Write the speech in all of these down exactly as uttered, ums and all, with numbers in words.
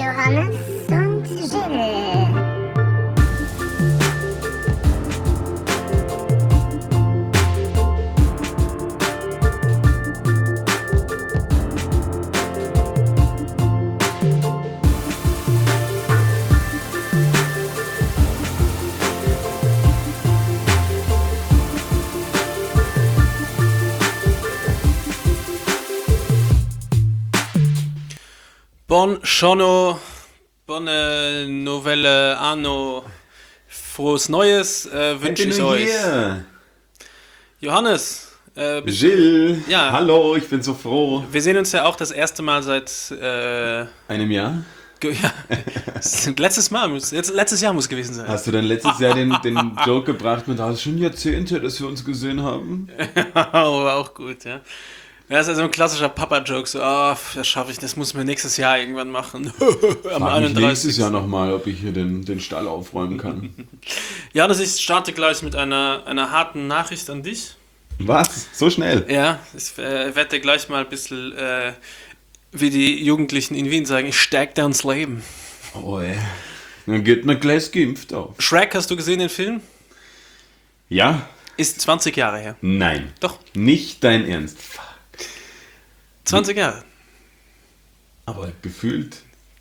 Johannes und Jill. Bon Shono, bonne Novelle Anno, frohes Neues äh, wünsche ich euch. Hier. Johannes, äh, Jill, ja. Hallo, ich bin so froh. Wir sehen uns ja auch das erste Mal seit äh, einem Jahr? Ge- ja, letztes Mal, muss, jetzt, letztes Jahr muss gewesen sein. Hast du dann letztes Jahr den, den Joke gebracht mit, ah, es ist schon Jahrzehnte, dass wir uns gesehen haben? War auch gut, ja. Ja, das ist also ein klassischer Papa-Joke, so, ah, das schaffe ich, das muss mir nächstes Jahr irgendwann machen. Am Frag mich nächstes einunddreißigsten Jahr nochmal, ob ich hier den, den Stall aufräumen kann. Ja, das ich starte gleich mit einer, einer harten Nachricht an dich. Was? So schnell? Ja, ich äh, werde gleich mal ein bisschen, äh, wie die Jugendlichen in Wien sagen, ich steig da ins Leben. Oh, ey. Dann geht man gleich geimpft auf. Shrek, hast du gesehen den Film? Ja? Ist zwanzig Jahre her. Nein. Doch. Nicht dein Ernst. zwanzig Jahre. Aber gefühlt?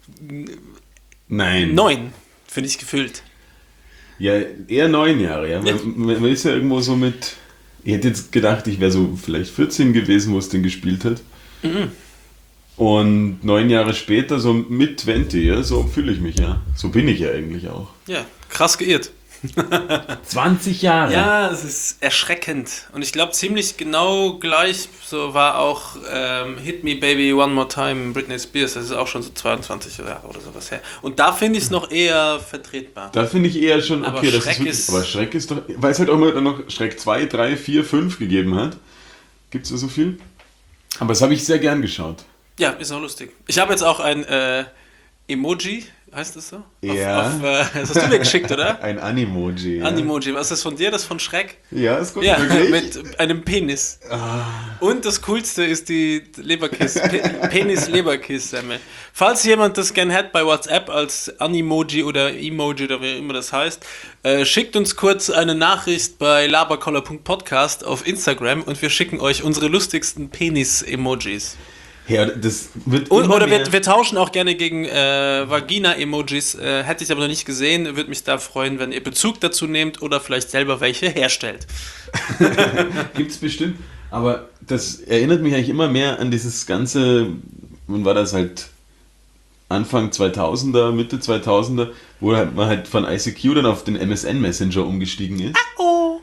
Nein. Neun, finde ich gefühlt. Ja, eher neun Jahre, ja. Ja. Man, man ist ja irgendwo so mit. Ich hätte jetzt gedacht, ich wäre so vielleicht vierzehn gewesen, wo es den gespielt hat. Mhm. Und neun Jahre später, so mit zwanzig, ja, so fühle ich mich, ja. So bin ich ja eigentlich auch. Ja, krass geirrt. zwanzig Jahre? Ja, es ist erschreckend. Und ich glaube, ziemlich genau gleich so war auch ähm, Hit Me Baby One More Time, Britney Spears. Das ist auch schon so zweiundzwanzig Jahre oder sowas her. Und da finde ich es noch eher vertretbar. Da finde ich eher schon, Aber okay, das Schreck ist wirklich, ist- aber Schreck ist doch, weil es halt auch immer noch Schreck zwei, drei, vier, fünf gegeben hat. Gibt es da so viel? Aber das habe ich sehr gern geschaut. Ja, ist auch lustig. Ich habe jetzt auch ein äh, Emoji, heißt das so? Ja. Auf, auf, äh, das hast du mir geschickt, oder? Ein Animoji. Ja. Animoji. Was ist das von dir? Das von Schreck? Ja, ist gut, Ja, wirklich. mit einem Penis. Und das Coolste ist die Leberkiss, Pe- Penis-Leberkiss-Semmel. Falls jemand das gern hat bei WhatsApp als Animoji oder Emoji oder wie immer das heißt, äh, schickt uns kurz eine Nachricht bei laberkoller punkt podcast auf Instagram und wir schicken euch unsere lustigsten Penis-Emojis. Ja, das wird Und, immer oder mehr. wir, wir tauschen auch gerne gegen äh, Vagina-Emojis. Äh, hätte ich aber noch nicht gesehen. Würde mich da freuen, wenn ihr Bezug dazu nehmt oder vielleicht selber welche herstellt. Gibt es bestimmt. Aber das erinnert mich eigentlich immer mehr an dieses ganze, wann war das halt, Anfang zweitausender, Mitte zweitausender, wo halt man halt von I C Q dann auf den M S N Messenger umgestiegen ist. Oh.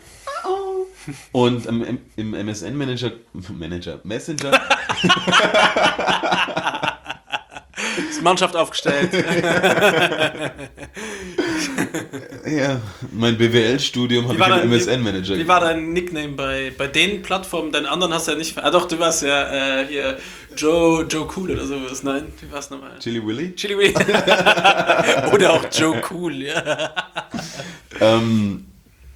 Und im, im M S N Manager, Manager, Messenger, Ist Mannschaft aufgestellt. ja, mein B W L-Studium habe ich war im dein- M S N Manager. Wie war dein Nickname bei, bei den Plattformen? Deinen anderen hast du ja nicht. Ah doch, du warst ja äh, hier Joe, Joe Cool oder sowas. Nein, wie war's nochmal? Chili Willy? Chili Willy. Oder auch Joe Cool, ja. Ähm,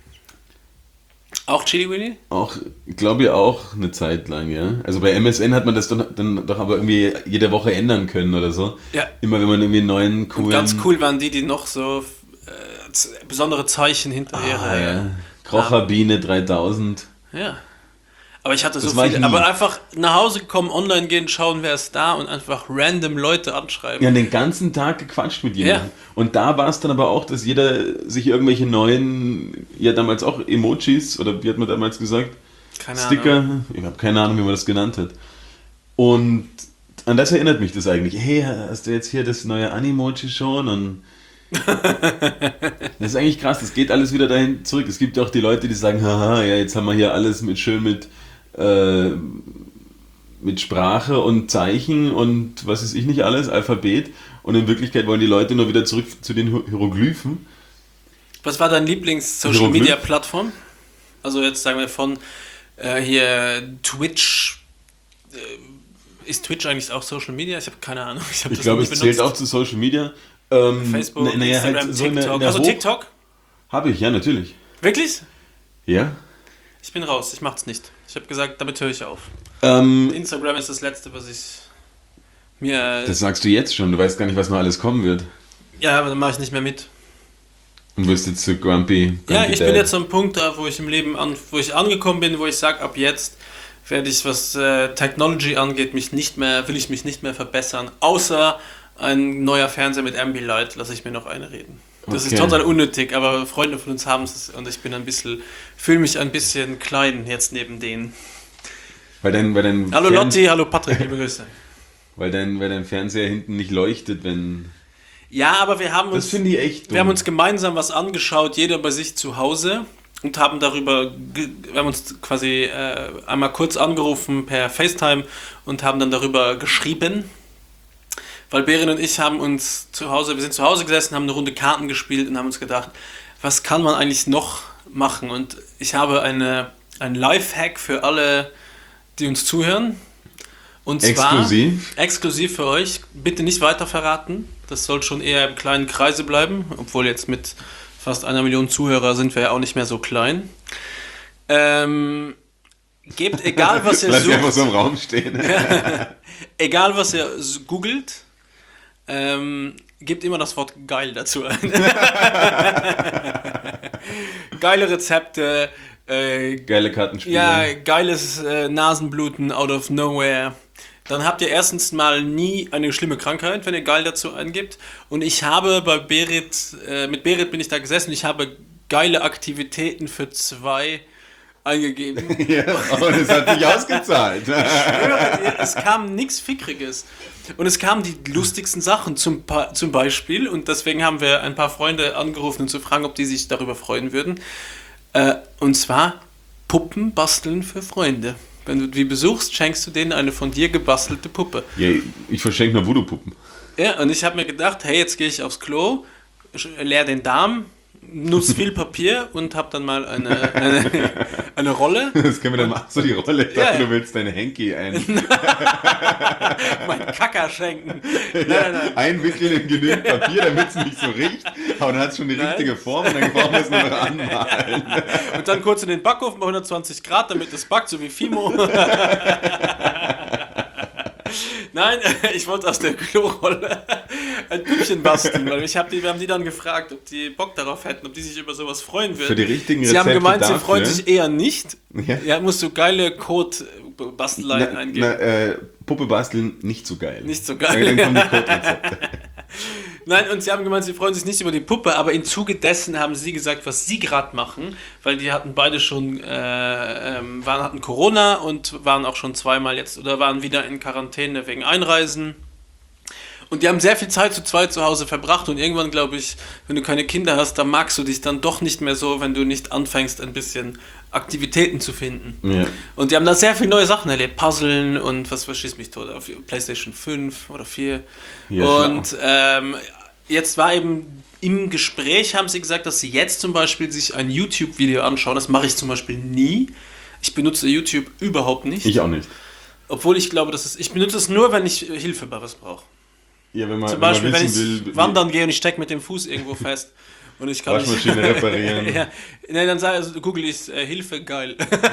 Auch Chili Willy? Auch, glaube ich, auch eine Zeit lang, ja. Also bei M S N hat man das dann, dann doch aber irgendwie jede Woche ändern können oder so. Ja. Immer wenn man irgendwie einen neuen, coolen... Und ganz cool waren die, die noch so äh, z- besondere Zeichen hinter Ah, ihre. ja. Krocherbiene dreitausend. Ja. Aber ich hatte so Das war ich viele. nie. Aber einfach nach Hause kommen, online gehen, schauen, wer ist da und einfach random Leute anschreiben. Ja, den ganzen Tag gequatscht mit jemandem. Ja. Und da war es dann aber auch, dass jeder sich irgendwelche neuen, ja damals auch Emojis, oder wie hat man damals gesagt? Keine Sticker, Ahnung. ich habe keine Ahnung, wie man das genannt hat. Und an das erinnert mich das eigentlich. Hey, hast du jetzt hier das neue Animoji schon? Und das ist eigentlich krass, das geht alles wieder dahin zurück. Es gibt auch die Leute, die sagen, haha, ja, jetzt haben wir hier alles mit schön mit, äh, mit Sprache und Zeichen und was weiß ich nicht alles, Alphabet. Und in Wirklichkeit wollen die Leute nur wieder zurück zu den Hier- Hieroglyphen. Was war dein Lieblings-Social-Media-Plattform? Also jetzt sagen wir von äh, hier Twitch. Äh, ist Twitch eigentlich auch Social Media? Ich habe keine Ahnung. Ich, hab Ich das glaube, noch es nie zählt benutzt. auch zu Social Media. Ähm, Facebook, na- naja, Instagram, halt so in der- TikTok. in der Hast du Hoch- TikTok? Habe ich, ja, natürlich. Wirklich? Ja. Ich bin raus, ich mach's nicht. Ich habe gesagt, damit höre ich auf. Ähm, Instagram ist das Letzte, was ich Mir, Das sagst du jetzt schon, du weißt gar nicht, was noch alles kommen wird. ja, aber dann mache ich nicht mehr mit. Und wirst jetzt zu Grumpy. Ja, Grumpy ich Dad. bin jetzt am Punkt da, wo ich im Leben an, wo ich angekommen bin, wo ich sage, ab jetzt werde ich, was äh, Technology angeht, mich nicht mehr, will ich mich nicht mehr verbessern, außer ein neuer Fernseher mit Ambilight, lasse ich mir noch einreden. Das Okay. ist total unnötig, aber Freunde von uns haben es und ich bin ein bisschen, fühle mich ein bisschen klein jetzt neben denen. Weil dein, weil dein Hallo Fern- Lotti, hallo Patrick, liebe Grüße. Weil dein, weil dein Fernseher hinten nicht leuchtet, wenn... Ja, aber wir haben Das uns, finde ich echt dumm. wir haben uns gemeinsam was angeschaut, jeder bei sich zu Hause und haben darüber, ge- wir haben uns quasi äh, einmal kurz angerufen per FaceTime und haben dann darüber geschrieben, weil Berin und ich haben uns zu Hause, wir sind zu Hause gesessen, haben eine Runde Karten gespielt und haben uns gedacht, was kann man eigentlich noch machen? Und ich habe eine, ein Lifehack für alle, die uns zuhören. Und zwar Exklusiv? exklusiv für euch. Bitte nicht weiter verraten. Das soll schon eher im kleinen Kreise bleiben, obwohl jetzt mit fast einer Million Zuhörer sind wir ja auch nicht mehr so klein. Ähm, gebt, egal was ihr Lass dich einfach sucht, so im Raum stehen. egal was ihr s- googelt, ähm, gebt immer das Wort geil dazu ein. Geile Rezepte, äh, Geile Kartenspiele. ja, geiles äh, Nasenbluten out of nowhere. Dann habt ihr erstens mal nie eine schlimme Krankheit, wenn ihr geil dazu eingibt. Und ich habe bei Berit, äh, mit Berit bin ich da gesessen, ich habe geile Aktivitäten für zwei eingegeben. Ja, und es hat sich ausgezahlt. Es kam nichts Fickriges. Und es kamen die lustigsten Sachen, zum, Pa- zum Beispiel, und deswegen haben wir ein paar Freunde angerufen, um zu fragen, ob die sich darüber freuen würden. Äh, und zwar Puppen basteln für Freunde. Wenn du die besuchst, schenkst du denen eine von dir gebastelte Puppe. Ja, ich verschenke nur Voodoo-Puppen. Ja, und ich habe mir gedacht, hey, jetzt gehe ich aufs Klo, sch- leer den Darm, nutze viel Papier und habe dann mal eine, eine, eine Rolle. Das können wir dann machen, so die Rolle. Ich Ja, dachte, ja. du willst deine Henki ein, Mein Kacker schenken. Nein, nein, nein. einwickeln in genügend Papier, damit es nicht so riecht. Aber dann hat es schon die Nein. richtige Form und dann brauchen wir es nur noch anmalen. Und dann kurz in den Backofen bei hundertzwanzig Grad, damit es backt, so wie Fimo. Nein, ich wollte aus der Klorolle ein Püppchen basteln, weil ich hab die, wir haben die dann gefragt, ob die Bock darauf hätten, ob die sich über sowas freuen würden. Für die richtigen Sie haben Rezepte gemeint, sie dafür. freuen sich eher nicht. Ja. Ja, musst du geile Code-Basteleien Na, eingeben. na, äh, Puppe basteln, nicht so geil. Nicht so geil. Dann kommen die Code-Rezepte. Nein, und sie haben gemeint, sie freuen sich nicht über die Puppe, aber im Zuge dessen haben sie gesagt, was sie gerade machen, weil die hatten beide schon, äh, ähm, waren, hatten Corona und waren auch schon zweimal jetzt oder waren wieder in Quarantäne wegen Einreisen. Und die haben sehr viel Zeit zu zweit zu Hause verbracht und irgendwann, glaube ich, wenn du keine Kinder hast, dann magst du dich dann doch nicht mehr so, wenn du nicht anfängst, ein bisschen Aktivitäten zu finden. Ja. Und die haben da sehr viele neue Sachen erlebt, Puzzeln und was verschießt mich tot, auf PlayStation fünf oder vier. Ja, und ähm, jetzt war eben im Gespräch, haben sie gesagt, dass sie jetzt zum Beispiel sich ein YouTube-Video anschauen. Das mache ich zum Beispiel nie. Ich benutze YouTube überhaupt nicht. Ich auch nicht. Obwohl ich glaube, dass es, ich benutze es nur, wenn ich Hilfe bei was brauche. Ja, wenn man, Zum Beispiel, wenn wenn man wissen ich will, wie- wandern gehe und ich stecke mit dem Fuß irgendwo fest. Und ich kann Waschmaschine nicht, reparieren. ja, nee, dann sag, also, google ich äh, Hilfe, geil.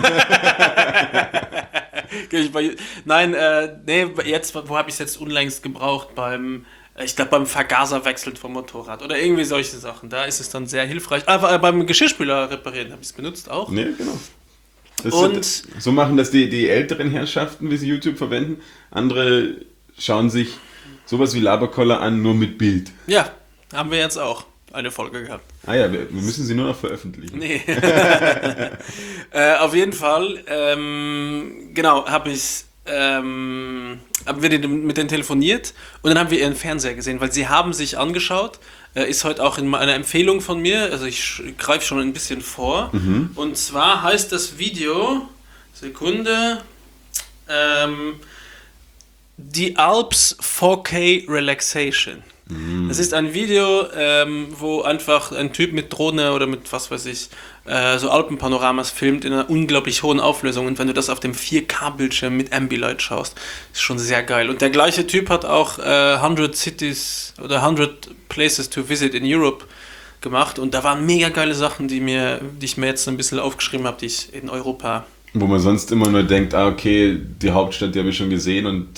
Geh ich bei, nein, äh, nee, jetzt, wo habe ich es jetzt unlängst gebraucht? Beim, äh, ich glaube, beim Vergaserwechseln vom Motorrad oder irgendwie solche Sachen. Da ist es dann sehr hilfreich. Aber äh, beim Geschirrspüler reparieren habe ich es benutzt auch. Nee, genau. Das Und- sind, so machen das die, die älteren Herrschaften, wie sie YouTube verwenden. Andere schauen sich sowas wie Laberkoller an, nur mit Bild. Ja, haben wir jetzt auch eine Folge gehabt. Ah ja, wir, wir müssen sie nur noch veröffentlichen. Nee. äh, auf jeden Fall, ähm, genau, habe ich, ähm, haben wir den, mit denen telefoniert und dann haben wir ihren Fernseher gesehen, weil sie haben sich angeschaut, äh, ist heute auch in einer Empfehlung von mir, also ich greife schon ein bisschen vor. Mhm. Und zwar heißt das Video, Sekunde, ähm, The Alps four K Relaxation. Das ist ein Video, ähm, wo einfach ein Typ mit Drohne oder mit was weiß ich, äh, so Alpenpanoramas filmt in einer unglaublich hohen Auflösung und wenn du das auf dem vier K Bildschirm mit Ambilight schaust, ist schon sehr geil. Und der gleiche Typ hat auch äh, hundred Cities oder hundred Places to Visit in Europe gemacht und da waren mega geile Sachen, die, mir, die ich mir jetzt ein bisschen aufgeschrieben habe, die ich in Europa... Wo man sonst immer nur denkt, ah okay, die Hauptstadt, die habe ich schon gesehen und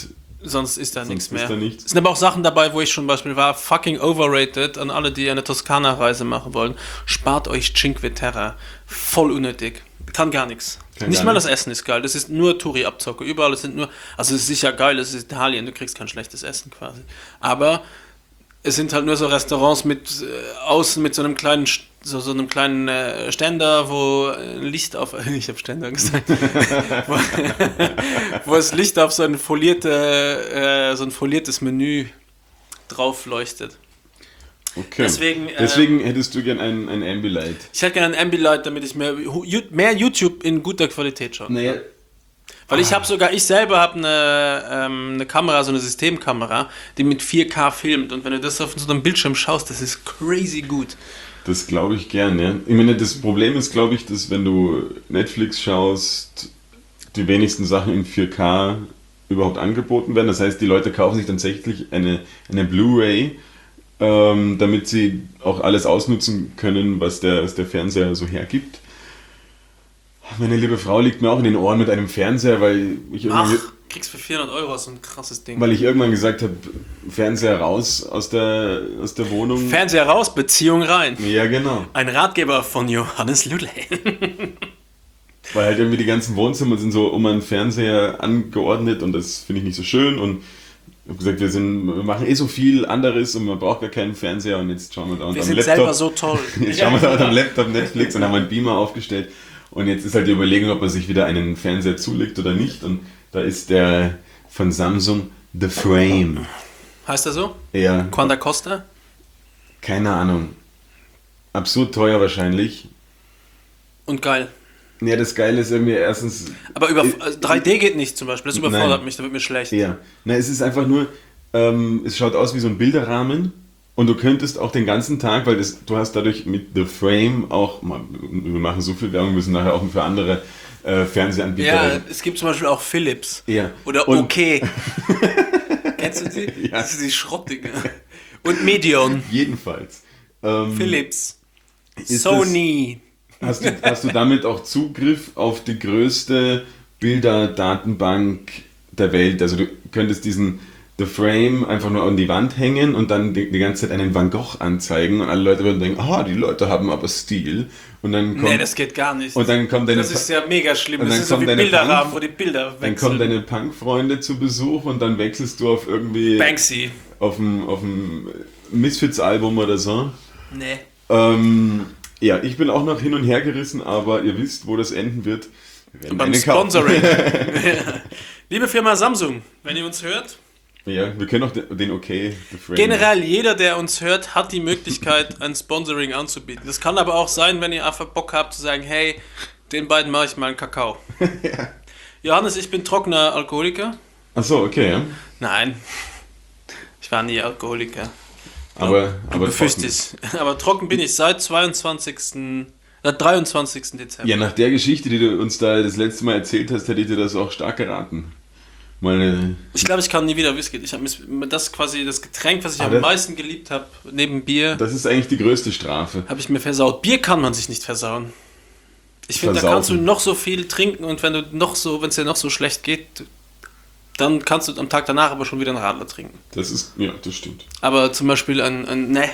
sonst ist da Sonst nichts ist mehr. da nichts. Es sind aber auch Sachen dabei, wo ich schon Beispiel war, fucking overrated an alle, die eine Toskana-Reise machen wollen. Spart euch Cinque Terre. Voll unnötig. Kann gar nichts. Kann Nicht gar mal nichts. das Essen ist geil. Das ist nur Touri-Abzocke. Überall sind nur, also es ist sicher geil, es ist Italien, du kriegst kein schlechtes Essen quasi. Aber es sind halt nur so Restaurants mit äh, außen mit so einem kleinen St- so, so einem kleinen äh, Ständer, wo äh, Licht auf ich habe Ständer gesagt, wo, wo das Licht auf so ein folierte äh, so ein foliertes Menü drauf leuchtet. Okay. Deswegen, äh, Deswegen hättest du gern ein, ein Ambilight. Ich hätte gerne ein Ambilight, damit ich mehr, mehr YouTube in guter Qualität schaue. Naja, Weil ich habe sogar, ich selber habe eine, ähm, eine Kamera, so eine Systemkamera, die mit vier K filmt. Und wenn du das auf so einem Bildschirm schaust, das ist crazy gut. das glaube ich gern, ja. Ich meine, das Problem ist, glaube ich, dass wenn du Netflix schaust, die wenigsten Sachen in vier K überhaupt angeboten werden. Das heißt, die Leute kaufen sich tatsächlich eine, eine Blu-ray, ähm, damit sie auch alles ausnutzen können, was der, was der Fernseher so hergibt. Meine liebe Frau liegt mir auch in den Ohren mit einem Fernseher, weil ich Ach, irgendwie, kriegst für vierhundert Euro so ein krasses Ding. weil ich irgendwann gesagt habe, Fernseher raus aus der, aus der Wohnung. Fernseher raus, Beziehung rein. Ja, genau. Ein Ratgeber von Johannes Lülle. Weil halt irgendwie die ganzen Wohnzimmer sind so um einen Fernseher angeordnet und das finde ich nicht so schön und ich habe gesagt, wir, sind, wir machen eh so viel anderes und man braucht gar keinen Fernseher und jetzt schauen wir da Wir unter sind dem selber Laptop. so toll. Jetzt schauen wir da unter dem Laptop Netflix und haben einen Beamer aufgestellt und jetzt ist halt die Überlegung, ob man sich wieder einen Fernseher zulegt oder nicht und da ist der von Samsung The Frame. Heißt er so? Ja, Quanta Costa? keine Ahnung. Absurd teuer wahrscheinlich. Und geil. Ja, das Geile ist irgendwie erstens... Aber über, Äh, also drei D geht nicht zum Beispiel. Das überfordert Nein. mich, da wird mir schlecht. Ja, na, es ist einfach nur, ähm, es schaut aus wie so ein Bilderrahmen und du könntest auch den ganzen Tag, weil das, du hast dadurch mit The Frame auch, wir machen so viel Werbung, müssen nachher auch für andere äh, Fernsehanbieter Ja, reden. es gibt zum Beispiel auch Philips. Ja. Oder Und- Okay. Kennst du die? Ja. Das sind die Schrottdinger. Und Medion. Jedenfalls. Ähm, Philips. ist Sony. Hast du, hast du damit auch Zugriff auf die größte Bilderdatenbank der Welt? Also du könntest diesen The Frame einfach nur an die Wand hängen und dann die, die ganze Zeit einen Van Gogh anzeigen und alle Leute würden denken, ah, die Leute haben aber Stil. Und dann kommt, Nee, das geht gar nicht. und dann kommt deine, das ist ja mega schlimm. und Das dann ist so kommen wie deine Bilderrahmen, Punk- wo die Bilder dann kommen wechseln. deine Punk-Freunde zu Besuch und dann wechselst du auf irgendwie Banksy. auf dem, auf dem Misfits-Album oder so. Nee. Ähm, ja, ich bin auch noch hin und her gerissen, aber ihr wisst, wo das enden wird. Wir werden Beim einen kaufen. Sponsoring. Liebe Firma Samsung, wenn ihr uns hört, Ja, wir können auch den, den okay The Frame. generell jeder, der uns hört, hat die Möglichkeit, ein Sponsoring anzubieten. Das kann aber auch sein, wenn ihr einfach Bock habt zu sagen, hey, den beiden mache ich mal einen Kakao. Ja. Johannes, ich bin trockener Alkoholiker. Achso, okay, ja. Nein, ich war nie Alkoholiker. Aber, aber Befürchte ich. Aber trocken bin ich seit zweiundzwanzigsten Äh, dreiundzwanzigsten Dezember. Ja, nach der Geschichte, die du uns da das letzte Mal erzählt hast, hätte ich dir das auch stark geraten. Meine, Ich glaube, ich kann nie wieder Whisky. Ich habe das quasi das Getränk, was ich Aber am meisten geliebt habe, neben Bier, das ist eigentlich die größte Strafe. habe ich mir versaut. Bier kann man sich nicht versauen. Ich finde, da Versaufen. kannst du noch so viel trinken und wenn du noch so, wenn es dir noch so schlecht geht, dann kannst du am Tag danach aber schon wieder einen Radler trinken. Das ist, ja, das stimmt. Aber zum Beispiel ein, ein ne,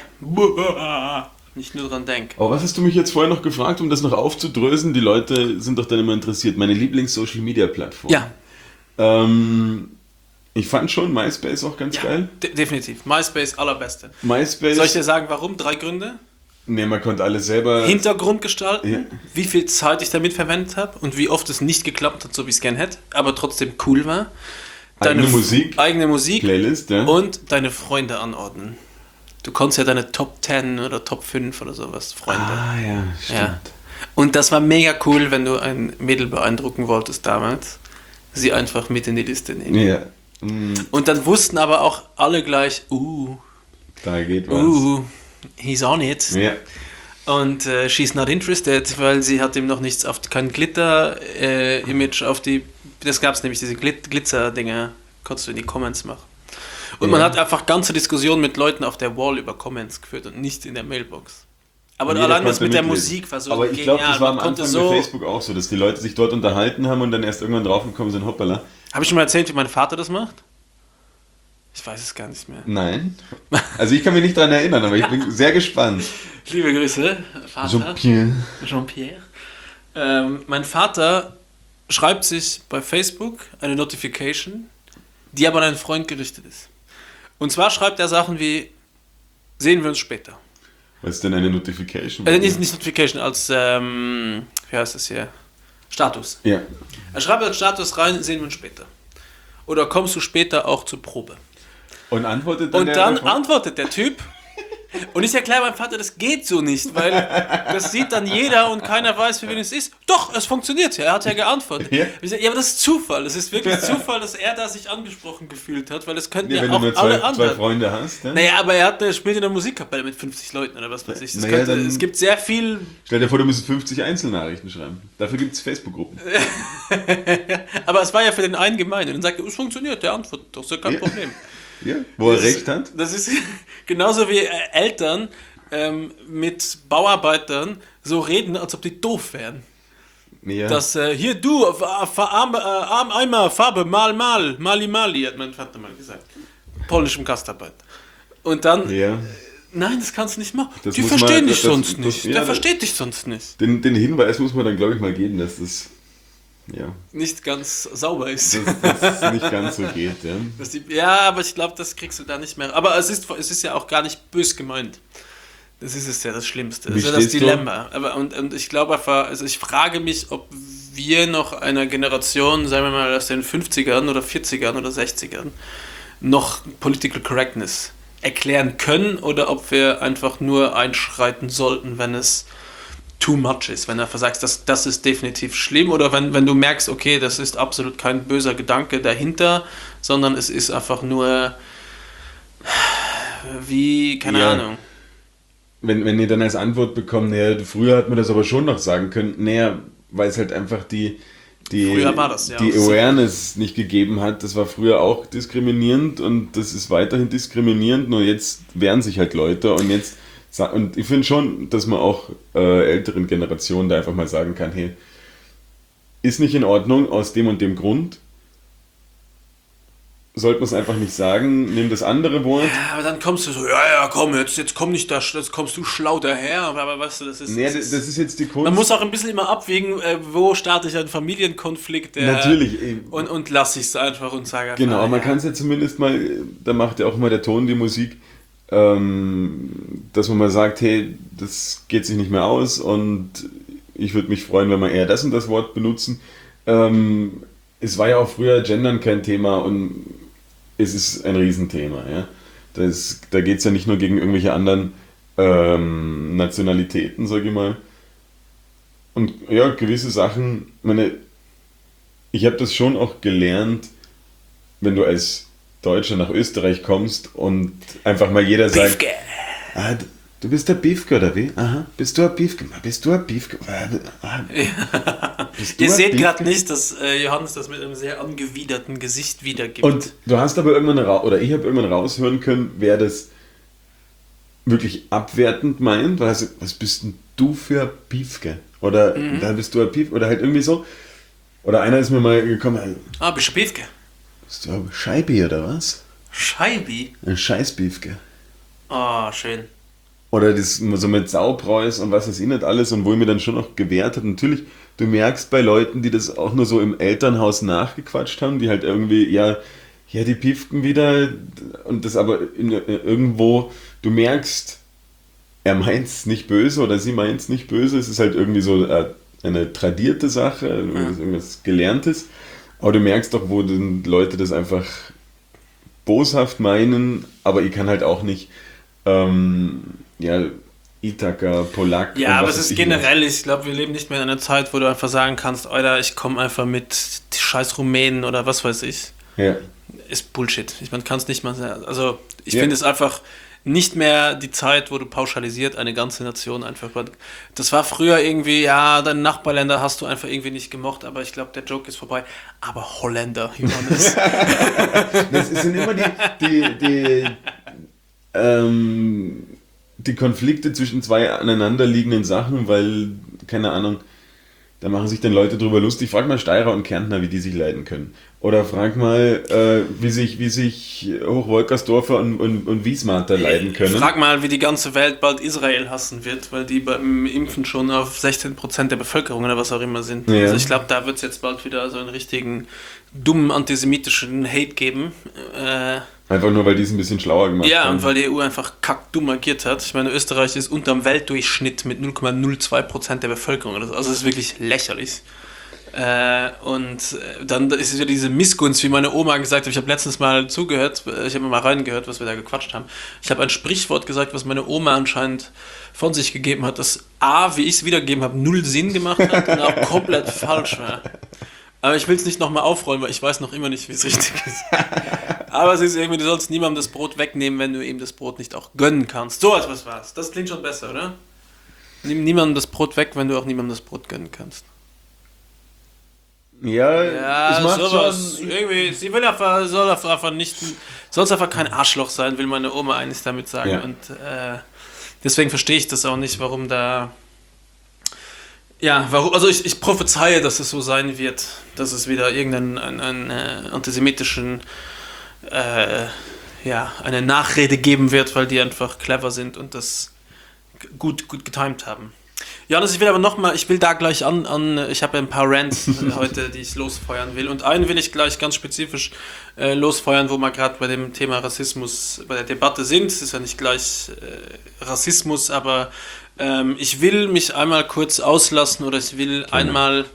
nicht nur dran denk. Aber was hast du mich jetzt vorher noch gefragt, um das noch aufzudrösen? Die Leute sind doch dann immer interessiert. Meine Lieblings-Social-Media-Plattform. Ja, Ähm, ich fand schon MySpace auch ganz ja geil. de definitiv. MySpace allerbeste. MySpace. Soll ich dir sagen, warum? Drei Gründe. Ne, man konnte alles selber. Hintergrund gestalten, Ja. wie viel Zeit ich damit verwendet habe und wie oft es nicht geklappt hat, so wie ich es gern hätte, aber trotzdem cool war. Eigene F- Musik. Eigene Musik Playlist, ja. und deine Freunde anordnen. Du konntest ja deine Top zehn oder Top fünf oder sowas, Freunde. Ah, ja, stimmt. Ja. Und das war mega cool, wenn du ein Mädel beeindrucken wolltest damals, sie einfach mit in die Liste nehmen. Ja. Mm, Und dann wussten aber auch alle gleich, uh, da geht was. uh, he's on it. Ja. Und äh, she's not interested, weil sie hat ihm noch nichts auf, kein Glitter-Image auf die, das gab es nämlich, diese Glit Glitzer-Dinger, konntest du in die Comments machen. Und man Ja. hat einfach ganze Diskussionen mit Leuten auf der Wall über Comments geführt und nicht in der Mailbox. Aber Und jeder allein das konnte mit der mitlesen. Musik war so Aber ich genial. glaube, das war am Man konnte Anfang so, bei Facebook auch so, dass die Leute sich dort unterhalten haben und dann erst irgendwann draufgekommen sind, hoppala. habe ich schon mal erzählt, wie mein Vater das macht? Ich weiß es gar nicht mehr. Nein. Also ich kann mich nicht daran erinnern, aber ich bin sehr gespannt. Liebe Grüße, Vater. Jean-Pierre. Jean-Pierre. Ähm, mein Vater schreibt sich bei Facebook eine Notification, die aber an einen Freund gerichtet ist. Und zwar schreibt er Sachen wie, sehen wir uns später. Was ist denn eine Notification? Äh, nicht, nicht Notification, als, ähm, wie heißt das hier? Status. Ja. Er schreibt als Status rein, sehen wir uns später. Oder kommst du später auch zur Probe? Und antwortet dann Und der dann Freund? antwortet der Typ. Und ich erkläre meinem Vater, das geht so nicht, weil das sieht dann jeder und keiner weiß, für wen es ist. Doch, es funktioniert ja, er hat ja geantwortet. Ja. Ich sag, ja, aber das ist Zufall. Es ist wirklich Zufall, dass er da sich angesprochen gefühlt hat, weil es könnten Ja, ja, wenn auch du nur alle zwei, zwei anderen. Freunde hast, ja? Naja, aber er, hat, er spielt in der Musikkapelle mit fünfzig Leuten oder was weiß ich. Das Naja, könnte, dann- es gibt sehr viel. Stell dir vor, du müsstest fünfzig Einzelnachrichten schreiben. Dafür gibt es Facebook-Gruppen. Aber es war ja für den einen gemein. Und dann sagt er, es funktioniert, der antwortet doch, ist ja kein Ja. Problem. Ja, wo er Das recht ist, hat. Das ist genauso wie äh, Eltern ähm, mit Bauarbeitern so reden, als ob die doof wären. Ja. Dass äh, hier du, äh, Arm, äh, Arm, Eimer, Farbe, mal, mal, mali, mali, hat mein Vater mal gesagt. Polnischem Gastarbeit. Und dann, ja. nein, das kannst du nicht machen. Das Die muss verstehen man- dich das- sonst das- nicht. ja, Der das- versteht dich sonst nicht. Den, den Hinweis muss man dann, glaube ich, mal geben, dass das, ja, Nicht ganz sauber ist. dass das nicht ganz so geht. Ja. Dass die, ja, aber ich glaube, das kriegst du da nicht mehr. Aber es ist, es ist ja auch gar nicht bös gemeint. Das ist es ja das Schlimmste. Das Wie ist ja das stehst du? Dilemma. Aber, und, und ich glaube einfach, also ich frage mich, ob wir noch einer Generation, sagen wir mal aus den fünfzigern oder vierzigern oder sechzigern, noch Political Correctness erklären können oder ob wir einfach nur einschreiten sollten, wenn es too much ist, wenn du einfach sagst, das, das ist definitiv schlimm oder wenn, wenn du merkst, okay, das ist absolut kein böser Gedanke dahinter, sondern es ist einfach nur wie, keine Ja. Ahnung. Wenn, wenn ihr dann als Antwort bekommt, naja, früher hat man das aber schon noch sagen können, naja, weil es halt einfach die, die, Früher war das, ja, die auch so. Awareness nicht gegeben hat. Das war früher auch diskriminierend und das ist weiterhin diskriminierend, nur jetzt wehren sich halt Leute und jetzt, sa- und ich finde schon, dass man auch äh, älteren Generationen da einfach mal sagen kann, hey, ist nicht in Ordnung aus dem und dem Grund, sollte man es einfach nicht sagen, nimm das andere Wort. Ja, aber dann kommst du so, ja, ja, komm, jetzt, jetzt komm nicht da, jetzt kommst du schlau daher, aber weißt du, das ist... Nee, das das, das ist jetzt die Kunst. man muss auch ein bisschen immer abwägen, äh, wo starte ich einen Familienkonflikt der, Natürlich. eh, und, und lasse ich es einfach und sage einfach, Genau, man ja. kann es ja zumindest mal, da macht ja auch mal der Ton die Musik, ähm, dass man mal sagt, hey, das geht sich nicht mehr aus und ich würde mich freuen, wenn wir eher das und das Wort benutzen. Ähm, es war ja auch früher Gendern kein Thema und es ist ein Riesenthema. Ja? Das, da geht es ja nicht nur gegen irgendwelche anderen ähm, Nationalitäten, sage ich mal. Und ja, gewisse Sachen, meine, ich habe das schon auch gelernt, wenn du als Deutscher nach Österreich kommst und einfach mal jeder sagt, Biefke. ah, du- du bist der Biefke oder wie? Aha, bist du ein Biefke? Bist du ein Biefke? Ah, bist du Ihr ein seht Biefke? gerade nicht, dass äh, Johannes das mit einem sehr angewiderten Gesicht wiedergibt. Und du hast aber irgendwann, ra- oder ich habe irgendwann raushören können, wer das wirklich abwertend meint, weil er sagt, was bist denn du für ein Biefke? Oder Mhm. da bist du ein Biefke, oder halt irgendwie so. Oder einer ist mir mal gekommen, ah, bist du Biefke? bist du ein Scheibi oder was? Scheibi? Ein Scheißbiefke. Ah, schön. Oder das so mit Saupreus und was weiß ich nicht alles und wo ich mir dann schon noch gewehrt hat. Natürlich, du merkst bei Leuten, die das auch nur so im Elternhaus nachgequatscht haben, die halt irgendwie, ja, ja, die pieften wieder und das aber in, irgendwo, du merkst, er meint es nicht böse oder sie meint es nicht böse, es ist halt irgendwie so äh, eine tradierte Sache, irgendwas, irgendwas Gelerntes, aber du merkst doch, wo die Leute das einfach boshaft meinen, aber ich kann halt auch nicht ähm, ja, Ithaka, Polak. Ja, und aber was es weiß ist ich generell, ich glaube, wir leben nicht mehr in einer Zeit, wo du einfach sagen kannst, Alter, ich komme einfach mit scheiß Rumänen oder was weiß ich. nicht. Ja. Ist Bullshit. Ich man kann es nicht mal sagen. Also ich Ja. finde es einfach nicht mehr die Zeit, wo du pauschalisiert eine ganze Nation einfach. Das war früher irgendwie, ja, deine Nachbarländer hast du einfach irgendwie nicht gemocht, aber ich glaube, der Joke ist vorbei. Aber Holländer, Johannes. Das sind immer die, die, die, ähm, die Konflikte zwischen zwei aneinanderliegenden Sachen, weil, keine Ahnung, da machen sich dann Leute drüber lustig. Frag mal Steirer und Kärntner, wie die sich leiden können. Oder frag mal, äh, wie sich, wie sich Hochwolkersdorfer und, und, und Wiesmater leiden können. Frag mal, wie die ganze Welt bald Israel hassen wird, weil die beim Impfen schon auf sechzehn Prozent der Bevölkerung oder was auch immer sind. Ja. Also ich glaube, da wird es jetzt bald wieder so einen richtigen dummen antisemitischen Hate geben. Äh, Einfach nur, weil die es ein bisschen schlauer gemacht ja, haben. und weil die E U einfach kackdumm agiert hat. Ich meine, Österreich ist unterm Weltdurchschnitt mit null Komma null zwei Prozent der Bevölkerung. Also das ist wirklich lächerlich. Äh, und dann ist es ja diese Missgunst, wie meine Oma gesagt hat. Ich habe letztens mal zugehört, ich habe mal reingehört, was wir da gequatscht haben. Ich habe ein Sprichwort gesagt, was meine Oma anscheinend von sich gegeben hat, das A, wie ich es wiedergegeben habe, null Sinn gemacht hat und auch komplett falsch war. Aber ich will es nicht nochmal aufrollen, weil ich weiß noch immer nicht, wie es richtig ist. Aber es ist irgendwie, du sollst niemandem das Brot wegnehmen, wenn du ihm das Brot nicht auch gönnen kannst. So etwas war's. Das klingt schon besser, oder? Nimm niemandem das Brot weg, wenn du auch niemandem das Brot gönnen kannst. Ja, Ja, es macht sowas. schon... Irgendwie, sie will einfach, soll einfach nicht, soll es einfach kein Arschloch sein, will meine Oma eigentlich damit sagen. Ja. Und äh, deswegen verstehe ich das auch nicht, warum da. Ja, warum, also ich, ich prophezeie, dass es so sein wird, dass es wieder irgendeinen einen, einen, äh, antisemitischen, äh, ja, eine Nachrede geben wird, weil die einfach clever sind und das gut, gut getimed haben. Johannes, ich will aber nochmal, ich will da gleich an, an ich habe ja ein paar Rants heute, die ich losfeuern will. Und einen will ich gleich ganz spezifisch äh, losfeuern, wo wir gerade bei dem Thema Rassismus, bei der Debatte sind. Es ist ja nicht gleich äh, Rassismus, aber ähm, ich will mich einmal kurz auslassen oder ich will Gerne. einmal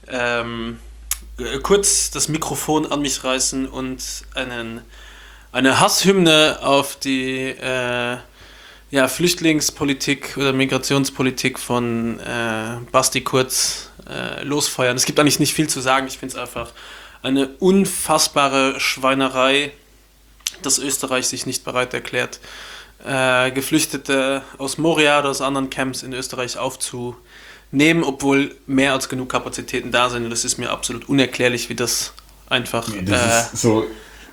ähm, äh, kurz das Mikrofon an mich reißen und einen, eine Hasshymne auf die äh, ja, Flüchtlingspolitik oder Migrationspolitik von äh, Basti Kurz äh, losfeuern. Es gibt eigentlich nicht viel zu sagen. Ich finde es einfach eine unfassbare Schweinerei, dass Österreich sich nicht bereit erklärt, äh, Geflüchtete aus Moria oder aus anderen Camps in Österreich aufzunehmen, obwohl mehr als genug Kapazitäten da sind. Und es ist mir absolut unerklärlich, wie das einfach... Das äh, ist so...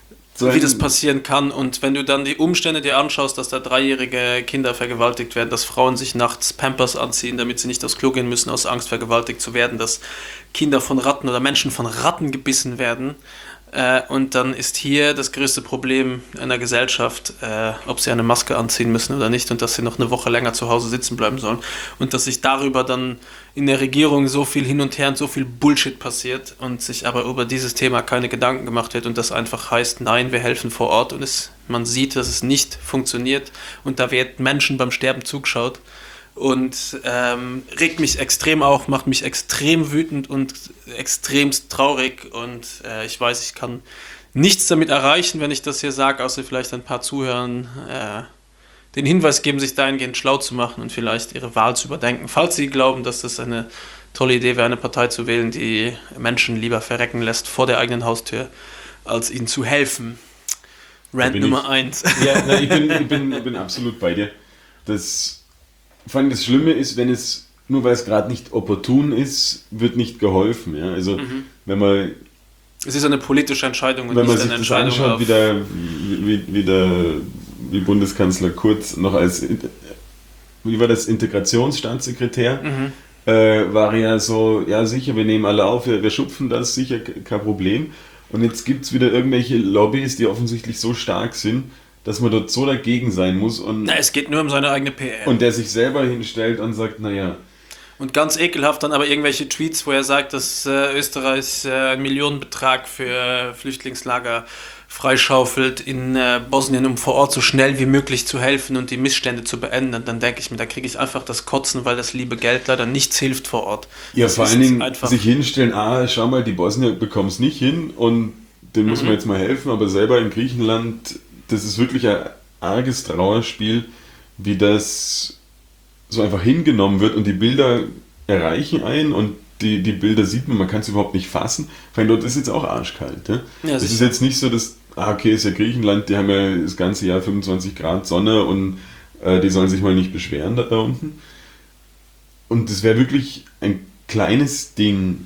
So wie das passieren kann. Und wenn du dann die Umstände dir anschaust, dass da dreijährige Kinder vergewaltigt werden, dass Frauen sich nachts Pampers anziehen, damit sie nicht aufs Klo gehen müssen, aus Angst vergewaltigt zu werden, dass Kinder von Ratten oder Menschen von Ratten gebissen werden. Äh, und dann ist hier das größte Problem einer Gesellschaft, äh, ob sie eine Maske anziehen müssen oder nicht und dass sie noch eine Woche länger zu Hause sitzen bleiben sollen. Und dass sich darüber dann in der Regierung so viel hin und her und so viel Bullshit passiert und sich aber über dieses Thema keine Gedanken gemacht wird und das einfach heißt, nein, wir helfen vor Ort und es, man sieht, dass es nicht funktioniert und da wird Menschen beim Sterben zugeschaut und ähm, regt mich extrem auf, macht mich extrem wütend und extremst traurig und äh, ich weiß, ich kann nichts damit erreichen, wenn ich das hier sage, außer vielleicht ein paar Zuhörern äh, den Hinweis geben, sich dahingehend schlau zu machen und vielleicht ihre Wahl zu überdenken, falls sie glauben, dass das eine tolle Idee wäre, eine Partei zu wählen, die Menschen lieber verrecken lässt vor der eigenen Haustür, als ihnen zu helfen. Rant Nummer ich, eins. Ja, nein, ich, bin, ich, bin, ich bin absolut bei dir. Das, vor allem das Schlimme ist, wenn es, nur weil es gerade nicht opportun ist, wird nicht geholfen. Ja? Also Mhm. wenn man... Es ist eine politische Entscheidung und Wenn man nicht sich eine das Entscheidung anschaut, auf... wie der, wie, wie der wie Bundeskanzler Kurz noch als, wie war das, Integrationsstaatssekretär, Mhm. äh, war ja so, ja sicher, wir nehmen alle auf, wir, wir schupfen das, sicher, kein Problem. Und jetzt gibt es wieder irgendwelche Lobbys, die offensichtlich so stark sind, dass man dort so dagegen sein muss und, Na, es geht nur um seine eigene P R. und der sich selber hinstellt und sagt, naja, Und ganz ekelhaft dann aber irgendwelche Tweets, wo er sagt, dass äh, Österreich äh, einen Millionenbetrag für äh, Flüchtlingslager freischaufelt in äh, Bosnien, um vor Ort so schnell wie möglich zu helfen und die Missstände zu beenden. Und dann denke ich mir, da kriege ich einfach das Kotzen, weil das liebe Geld leider nichts hilft vor Ort. ja, Das vor ist allen Dingen einfach- sich hinstellen, ah, schau mal, die Bosnier bekommen es nicht hin und denen muss man jetzt mal helfen, aber selber in Griechenland, das ist wirklich ein arges Trauerspiel, wie das so einfach hingenommen wird und die Bilder erreichen einen und die, die Bilder sieht man, man kann es überhaupt nicht fassen. Vor allem dort ist jetzt auch arschkalt. Ja? Ja, Es ist sicher. jetzt nicht so, dass, ah, okay, ist ja Griechenland, die haben ja das ganze Jahr fünfundzwanzig Grad Sonne und äh, die sollen sich mal nicht beschweren da, da unten. Und es wäre wirklich ein kleines Ding,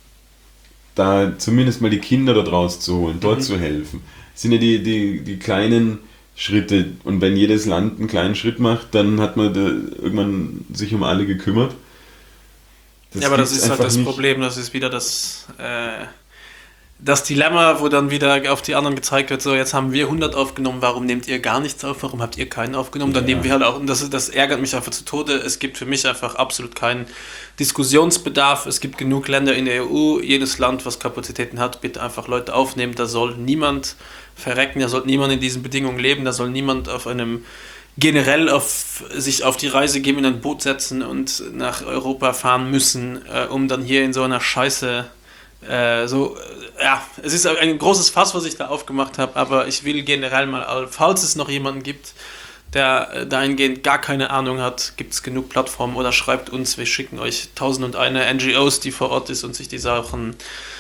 da zumindest mal die Kinder da draus zu holen, dort Mhm. zu helfen. Das sind ja die, die, die kleinen Schritte. Und wenn jedes Land einen kleinen Schritt macht, dann hat man da irgendwann sich um alle gekümmert. Ja, aber das gibt's ist halt einfach das nicht. Problem, das ist wieder das, äh, das Dilemma, wo dann wieder auf die anderen gezeigt wird, so jetzt haben wir hundert aufgenommen, warum nehmt ihr gar nichts auf, warum habt ihr keinen aufgenommen, dann Ja. nehmen wir halt auch, und das, das ärgert mich einfach zu Tode, es gibt für mich einfach absolut keinen Diskussionsbedarf, es gibt genug Länder in der E U, jedes Land, was Kapazitäten hat, bitte einfach Leute aufnehmen, da soll niemand verrecken, da soll niemand in diesen Bedingungen leben, da soll niemand auf einem generell auf sich auf die Reise geben, in ein Boot setzen und nach Europa fahren müssen, äh, um dann hier in so einer Scheiße äh, so, äh, ja, es ist ein großes Fass, was ich da aufgemacht habe, aber ich will generell mal, falls es noch jemanden gibt, der äh, dahingehend gar keine Ahnung hat, gibt es genug Plattformen oder schreibt uns, wir schicken euch tausend und eine N G Os, die vor Ort ist und sich die Sachen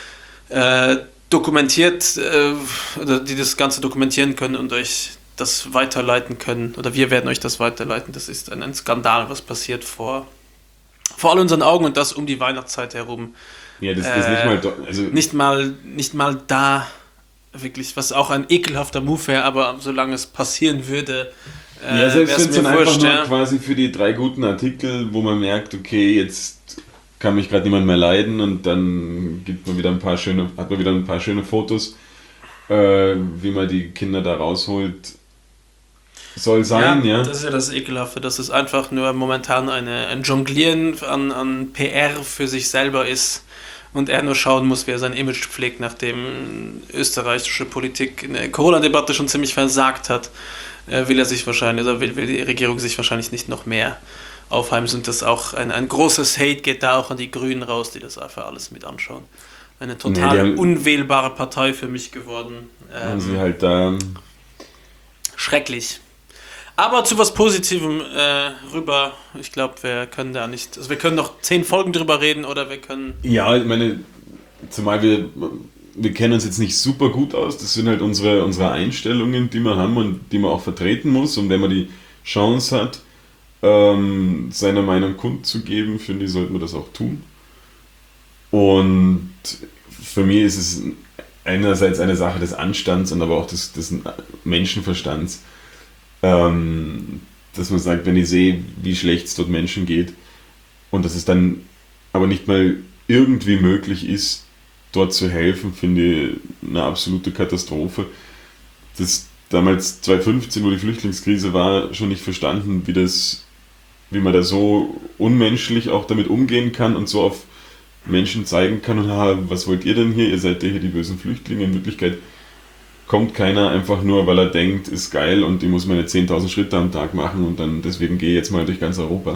äh, dokumentiert, äh, oder die das Ganze dokumentieren können und euch das weiterleiten können, oder wir werden euch das weiterleiten. Das ist ein, ein Skandal, was passiert vor, vor all unseren Augen und das um die Weihnachtszeit herum. Ja, das Äh, ist nicht mal, do- also Nicht mal, nicht mal da wirklich, was auch ein ekelhafter Move wäre, aber solange es passieren würde, äh, ja, selbst wär's wenn es mir dann einfach wurscht, nur ja. quasi für die drei guten Artikel, wo man merkt, okay, jetzt kann mich gerade niemand mehr leiden und dann gibt man wieder ein paar schöne, hat man wieder ein paar schöne Fotos, äh, wie man die Kinder da rausholt. Soll sein, ja. Das ist ja das Ekelhafte, dass es einfach nur momentan eine, ein Jonglieren an, an P R für sich selber ist und er nur schauen muss, wie er sein Image pflegt, nachdem österreichische Politik in der Corona-Debatte schon ziemlich versagt hat, äh, will er sich wahrscheinlich, oder will, will die Regierung sich wahrscheinlich nicht noch mehr aufheimsen und das auch ein, ein großes Hate geht da auch an die Grünen raus, die das einfach alles mit anschauen. Eine total Nee, die haben- unwählbare Partei für mich geworden. Haben Ähm, sie halt da. Schrecklich. Aber zu was Positivem äh, rüber. Ich glaube, wir können da nicht. Also wir können noch zehn Folgen drüber reden oder wir können. Ja, ich meine, zumal wir, wir kennen uns jetzt nicht super gut aus, das sind halt unsere, unsere Einstellungen, die wir haben und die man auch vertreten muss. Und wenn man die Chance hat, ähm, seine Meinung kundzugeben, finde ich, sollte man das auch tun. Und für mich ist es einerseits eine Sache des Anstands und aber auch des, des Menschenverstands, ähm, dass man sagt, wenn ich sehe, wie schlecht es dort Menschen geht und dass es dann aber nicht mal irgendwie möglich ist, dort zu helfen, finde ich eine absolute Katastrophe. Das damals zwanzig fünfzehn, wo die Flüchtlingskrise war, schon nicht verstanden, wie das, wie man da so unmenschlich auch damit umgehen kann und so auf Menschen zeigen kann, und haha, was wollt ihr denn hier? Ihr seid ja hier die bösen Flüchtlinge. In Wirklichkeit kommt keiner einfach nur, weil er denkt, ist geil und ich muss meine zehntausend Schritte am Tag machen und dann deswegen gehe ich jetzt mal durch ganz Europa.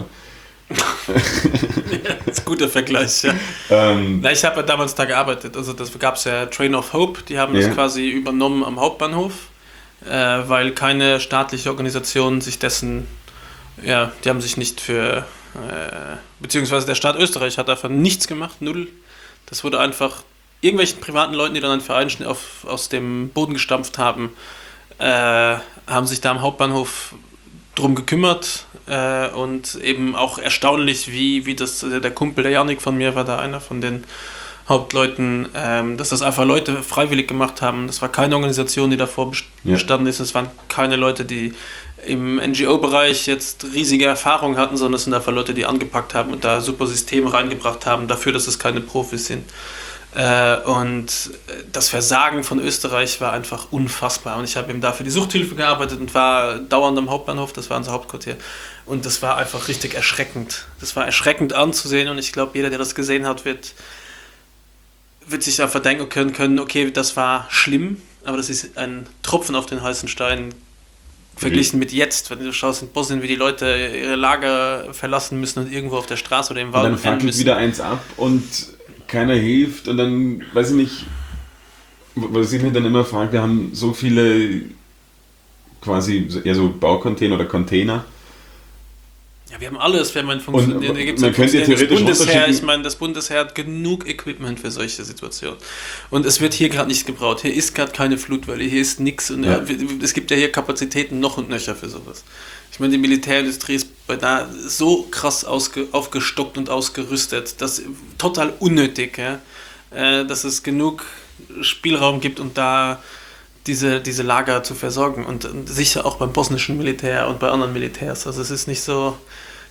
Das ist ein guter Vergleich, ja. Ähm, Na, ich habe ja damals da gearbeitet. Also das gab es ja Train of Hope, die haben Ja. das quasi übernommen am Hauptbahnhof, äh, weil keine staatliche Organisation sich dessen, ja, die haben sich nicht für, äh, beziehungsweise der Staat Österreich hat einfach nichts gemacht, null. Das wurde einfach irgendwelchen privaten Leuten, die dann einen Verein schn- auf, aus dem Boden gestampft haben, äh, haben sich da am Hauptbahnhof drum gekümmert, äh, und eben auch erstaunlich, wie, wie das, der Kumpel, der Janik von mir war da einer von den Hauptleuten, ähm, dass das einfach Leute freiwillig gemacht haben. Das war keine Organisation, die davor best- Ja. bestanden ist. Es waren keine Leute, die im N G O-Bereich jetzt riesige Erfahrung hatten, sondern es sind einfach Leute, die angepackt haben und da super Systeme reingebracht haben, dafür, dass es keine Profis sind. Äh, und das Versagen von Österreich war einfach unfassbar. Und ich habe eben da für die Suchthilfe gearbeitet und war dauernd am Hauptbahnhof, das war unser Hauptquartier. Und das war einfach richtig erschreckend. Das war erschreckend anzusehen und ich glaube, jeder, der das gesehen hat, wird, wird sich einfach denken können, können, okay, das war schlimm, aber das ist ein Tropfen auf den heißen Stein verglichen mit jetzt, wenn du schaust in Bosnien, wie die Leute ihre Lager verlassen müssen und irgendwo auf der Straße oder im und Wald dann pennen fackelt müssen. wieder eins ab und keiner hilft und dann, weiß ich nicht, was ich mir dann immer frage, wir haben so viele quasi eher so Baucontainer oder Container. Ja, wir haben alles, wir haben ein Und Funktionieren. Da gibt's man ein könnte ja funktionierendes theoretisch Bundesheer. runterschicken. Ich meine, das Bundesheer hat genug Equipment für solche Situationen. Und es wird hier gerade nicht gebraucht. Hier ist gerade keine Flutwelle, hier ist nichts. Und Ja. es gibt ja hier Kapazitäten noch und nöcher für sowas. Ich meine, die Militärindustrie ist bei da so krass ausge, aufgestockt und ausgerüstet, dass total unnötig, ja, äh, dass es genug Spielraum gibt, um da diese, diese Lager zu versorgen. Und, und sicher auch beim bosnischen Militär und bei anderen Militärs. Also es ist nicht so,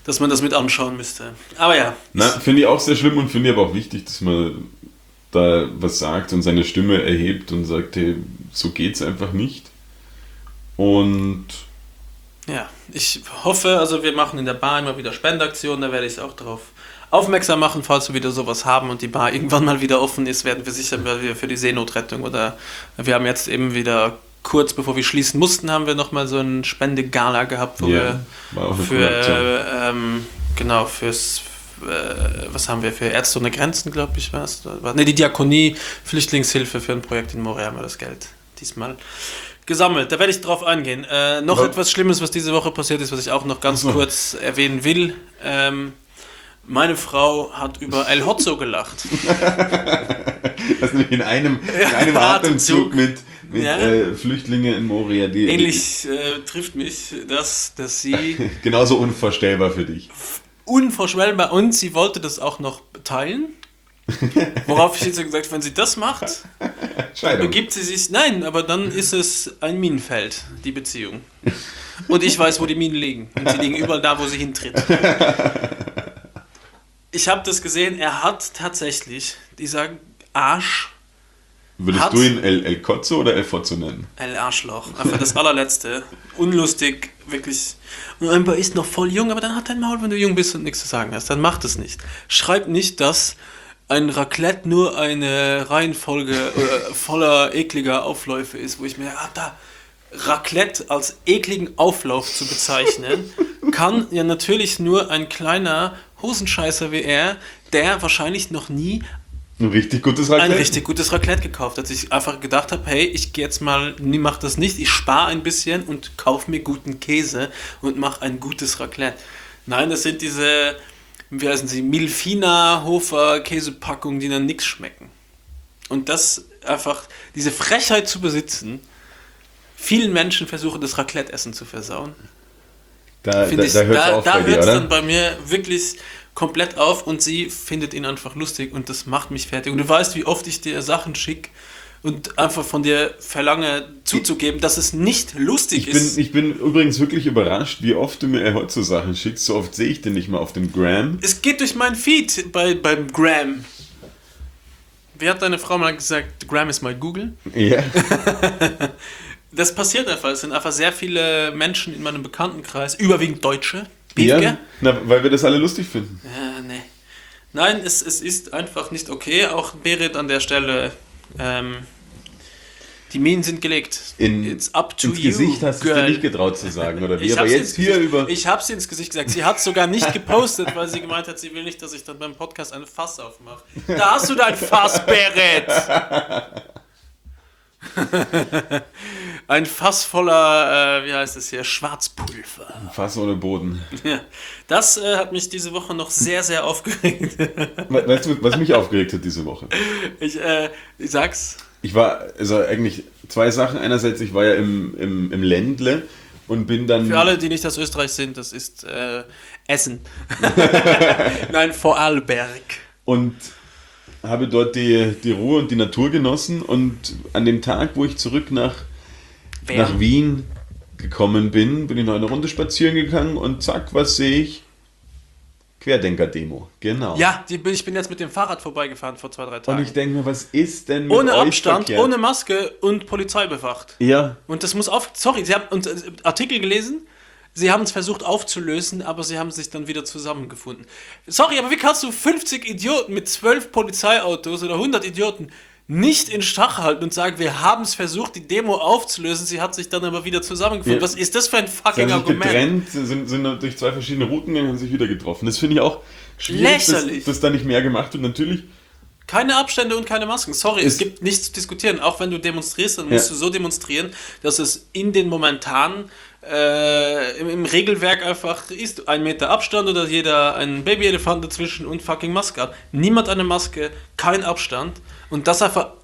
dass man das mit anschauen müsste. Aber ja. Na, finde ich auch sehr schlimm und finde ich aber auch wichtig, dass man da was sagt und seine Stimme erhebt und sagt, hey, so geht's einfach nicht. Und ja, ich hoffe, also wir machen in der Bar immer wieder Spendeaktionen, da werde ich auch drauf aufmerksam machen, falls wir wieder sowas haben und die Bar irgendwann mal wieder offen ist, werden wir sicher mal wieder für die Seenotrettung oder wir haben jetzt eben wieder kurz bevor wir schließen mussten, haben wir nochmal so ein Spendegala gehabt, wo ja, war auch wir für, äh, ähm, genau, fürs, äh, was haben wir, für Ärzte ohne Grenzen, glaube ich, was? Ne, die Diakonie, Flüchtlingshilfe für ein Projekt in Moria haben wir das Geld diesmal gesammelt. Da werde ich drauf eingehen. Äh, noch ja. etwas Schlimmes, was diese Woche passiert ist, was ich auch noch ganz so. kurz erwähnen will. Ähm, meine Frau hat über El Hotzo gelacht. Das nämlich in einem, in einem Atemzug mit, mit ja. äh, Flüchtlingen in Moria. Die, Ähnlich äh, trifft mich das, dass sie genauso unvorstellbar für dich. Unvorstellbar und sie wollte das auch noch teilen. Worauf ich jetzt gesagt habe, wenn sie das macht, begibt sie sich. Nein, aber dann ist es ein Minenfeld, die Beziehung. Und ich weiß, wo die Minen liegen. Und sie liegen überall da, wo sie hintritt. Ich habe das gesehen, er hat tatsächlich, dieser Arsch. Würdest hat du ihn El, El Cozzo oder El Fozzo nennen? El Arschloch. Einfach das allerletzte. Unlustig, wirklich. Und einfach ist noch voll jung, aber dann hat dein Maul, wenn du jung bist und nichts zu sagen hast. Dann mach das nicht. Schreib nicht, dass ein Raclette nur eine Reihenfolge äh, voller ekliger Aufläufe ist, wo ich mir, ah, da, Raclette als ekligen Auflauf zu bezeichnen, kann ja natürlich nur ein kleiner Hosenscheißer wie er, der wahrscheinlich noch nie ein richtig gutes Raclette? ein richtig gutes Raclette gekauft hat. Dass ich einfach gedacht habe, hey, ich gehe jetzt mal, nie mach das nicht, ich spare ein bisschen und kaufe mir guten Käse und mache ein gutes Raclette. Nein, das sind diese, wie heißen sie, Milfina Hofer Käsepackungen, die dann nichts schmecken. Und das einfach, diese Frechheit zu besitzen, vielen Menschen versuchen, das Raclette-Essen zu versauen. Da, da, ich, da hört es da, auf da bei dir, hört's oder? dann bei mir wirklich komplett auf und sie findet ihn einfach lustig und das macht mich fertig. Und du weißt, wie oft ich dir Sachen schicke und einfach von dir verlange zuzugeben, dass es nicht lustig Ich ist. bin, ich bin übrigens wirklich überrascht, wie oft du mir El Hotzo Sachen schickst. So oft sehe ich den nicht mal auf dem Gram. Es geht durch meinen Feed bei, beim Gram. Wie hat deine Frau mal gesagt, Gram ist mal Google? Ja. Das passiert einfach. Es sind einfach sehr viele Menschen in meinem Bekanntenkreis, überwiegend Deutsche. Piefke? Ja, na, weil wir das alle lustig finden. Ja, nee. Nein, es, es ist einfach nicht okay. Auch Berit an der Stelle, ähm, die Minen sind gelegt. In, It's up to ins you, Gesicht hast du girl. dir nicht getraut zu sagen, oder wie? Ich Aber hab's jetzt ins hier Gesicht, über... Ich habe sie ins Gesicht gesagt. Sie hat sogar nicht gepostet, weil sie gemeint hat, sie will nicht, dass ich dann beim Podcast eine Fass aufmache. Da hast du dein Fass, Berit! Ein Fass voller, äh, wie heißt es hier, Schwarzpulver. Fass ohne Boden. Ja, das äh, hat mich diese Woche noch sehr, sehr aufgeregt. We- Weißt du, was mich aufgeregt hat diese Woche? Ich, äh, ich sag's. Ich war, also eigentlich zwei Sachen. Einerseits, ich war ja im, im, im Ländle und bin dann... Für alle, die nicht aus Österreich sind, das ist äh, Essen. Nein, Vorarlberg. Und habe dort die, die Ruhe und die Natur genossen. Und an dem Tag, wo ich zurück nach, Wer? nach Wien gekommen bin, bin ich noch eine Runde spazieren gegangen und zack, was sehe ich? Querdenker-Demo, genau. Ja, die, ich bin jetzt mit dem Fahrrad vorbeigefahren vor zwei, drei Tagen. Und ich denke mir, was ist denn mit Ohne euch Abstand, verkehrt? ohne Maske und Polizei bewacht. Ja, Und das muss auf. Sorry, Sie haben und, äh, Artikel gelesen. Sie haben es versucht aufzulösen, aber sie haben sich dann wieder zusammengefunden. Sorry, aber wie kannst du fünfzig Idioten mit zwölf Polizeiautos oder hundert Idioten nicht in Stach halten und sagen, wir haben es versucht, die Demo aufzulösen, sie hat sich dann aber wieder zusammengefunden. Ja. Was ist das für ein sie fucking haben sich Argument? getrennt, sind, sind durch zwei verschiedene Routen gegangen und haben sich wieder getroffen. Das finde ich auch schwierig, dass, Lächerlich. dass da nicht mehr gemacht wird. Natürlich, Keine Abstände und keine Masken. Sorry, es Es- gibt nichts zu diskutieren. Auch wenn du demonstrierst, dann Ja. musst du so demonstrieren, dass es in den momentanen äh, im, im Regelwerk einfach ist. Ein Meter Abstand oder jeder ein Babyelefant dazwischen und fucking Maske ab. Niemand eine Maske, kein Abstand. Und das einfach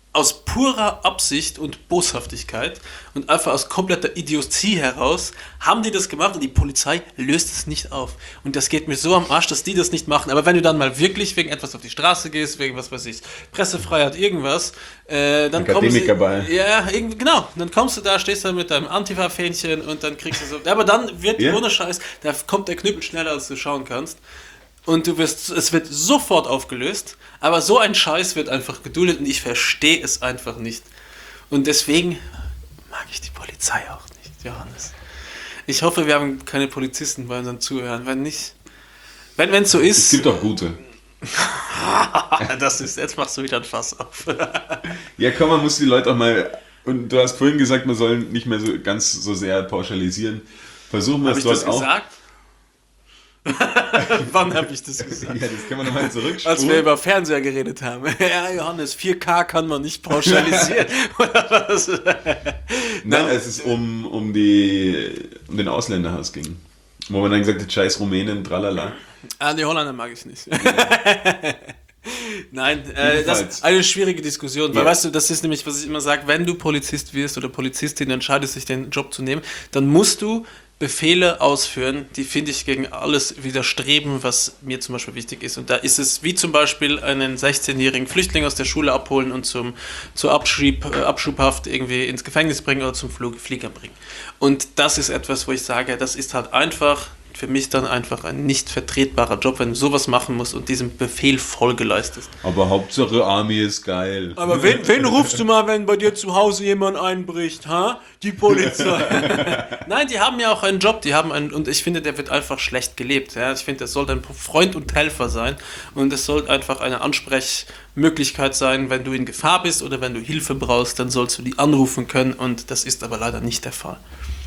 aus purer Absicht und Boshaftigkeit und einfach aus kompletter Idiotie heraus haben die das gemacht und die Polizei löst es nicht auf. Und das geht mir so am Arsch, dass die das nicht machen. Aber wenn du dann mal wirklich wegen etwas auf die Straße gehst, wegen was weiß ich, Pressefreiheit, irgendwas, äh, dann kommst du... Akademikerball. Ja, irgendwie, genau. Dann kommst du da, stehst dann mit deinem Antifa-Fähnchen und dann kriegst du so... Aber dann wird, Ja. ohne Scheiß, da kommt der Knüppel schneller, als du schauen kannst. Und du wirst, es wird sofort aufgelöst, aber so ein Scheiß wird einfach geduldet und ich verstehe es einfach nicht. Und deswegen mag ich die Polizei auch nicht, Johannes. Ich hoffe, wir haben keine Polizisten bei unseren Zuhörern. Wenn nicht, wenn es so ist... Es gibt auch gute. das ist, jetzt machst du wieder ein Fass auf. Ja, komm, man muss die Leute auch mal... Und du hast vorhin gesagt, man soll nicht mehr so ganz so sehr pauschalisieren. Versuchen wir Habe es ich dort das auch. gesagt? Wann habe ich das gesagt? Ja, das kann man nochmal Als wir zurückspulen. über Fernseher geredet haben. Ja, Johannes, vier K kann man nicht pauschalisieren. Oder was? Nein, als es um, um, die, um den Ausländerhass ging. Wo man dann gesagt hat, scheiß Rumänen, tralala. Ah, die Holländer mag ich nicht. Nein, äh, das Jedenfalls. ist eine schwierige Diskussion, weil Ja. weißt du, das ist nämlich, was ich immer sage, wenn du Polizist wirst oder Polizistin, du entscheidest dich, den Job zu nehmen, dann musst du Befehle ausführen, die, finde ich, gegen alles widerstreben, was mir zum Beispiel wichtig ist. Und da ist es wie zum Beispiel einen sechzehnjährigen Flüchtling aus der Schule abholen und zum, zur Abschieb, äh, Abschubhaft irgendwie ins Gefängnis bringen oder zum Flug, Flieger bringen. Und das ist etwas, wo ich sage, das ist halt einfach für mich dann einfach ein nicht vertretbarer Job, wenn du sowas machen musst und diesem Befehl Folge leistest. Aber Hauptsache Army ist geil. Aber wen, wen rufst du mal, wenn bei dir zu Hause jemand einbricht, ha? Die Polizei. Nein, die haben ja auch einen Job, die haben einen, und ich finde, der wird einfach schlecht gelebt. Ja? Ich finde, das sollte ein Freund und Helfer sein und es sollte einfach eine Ansprechmöglichkeit sein, wenn du in Gefahr bist oder wenn du Hilfe brauchst, dann sollst du die anrufen können und das ist aber leider nicht der Fall.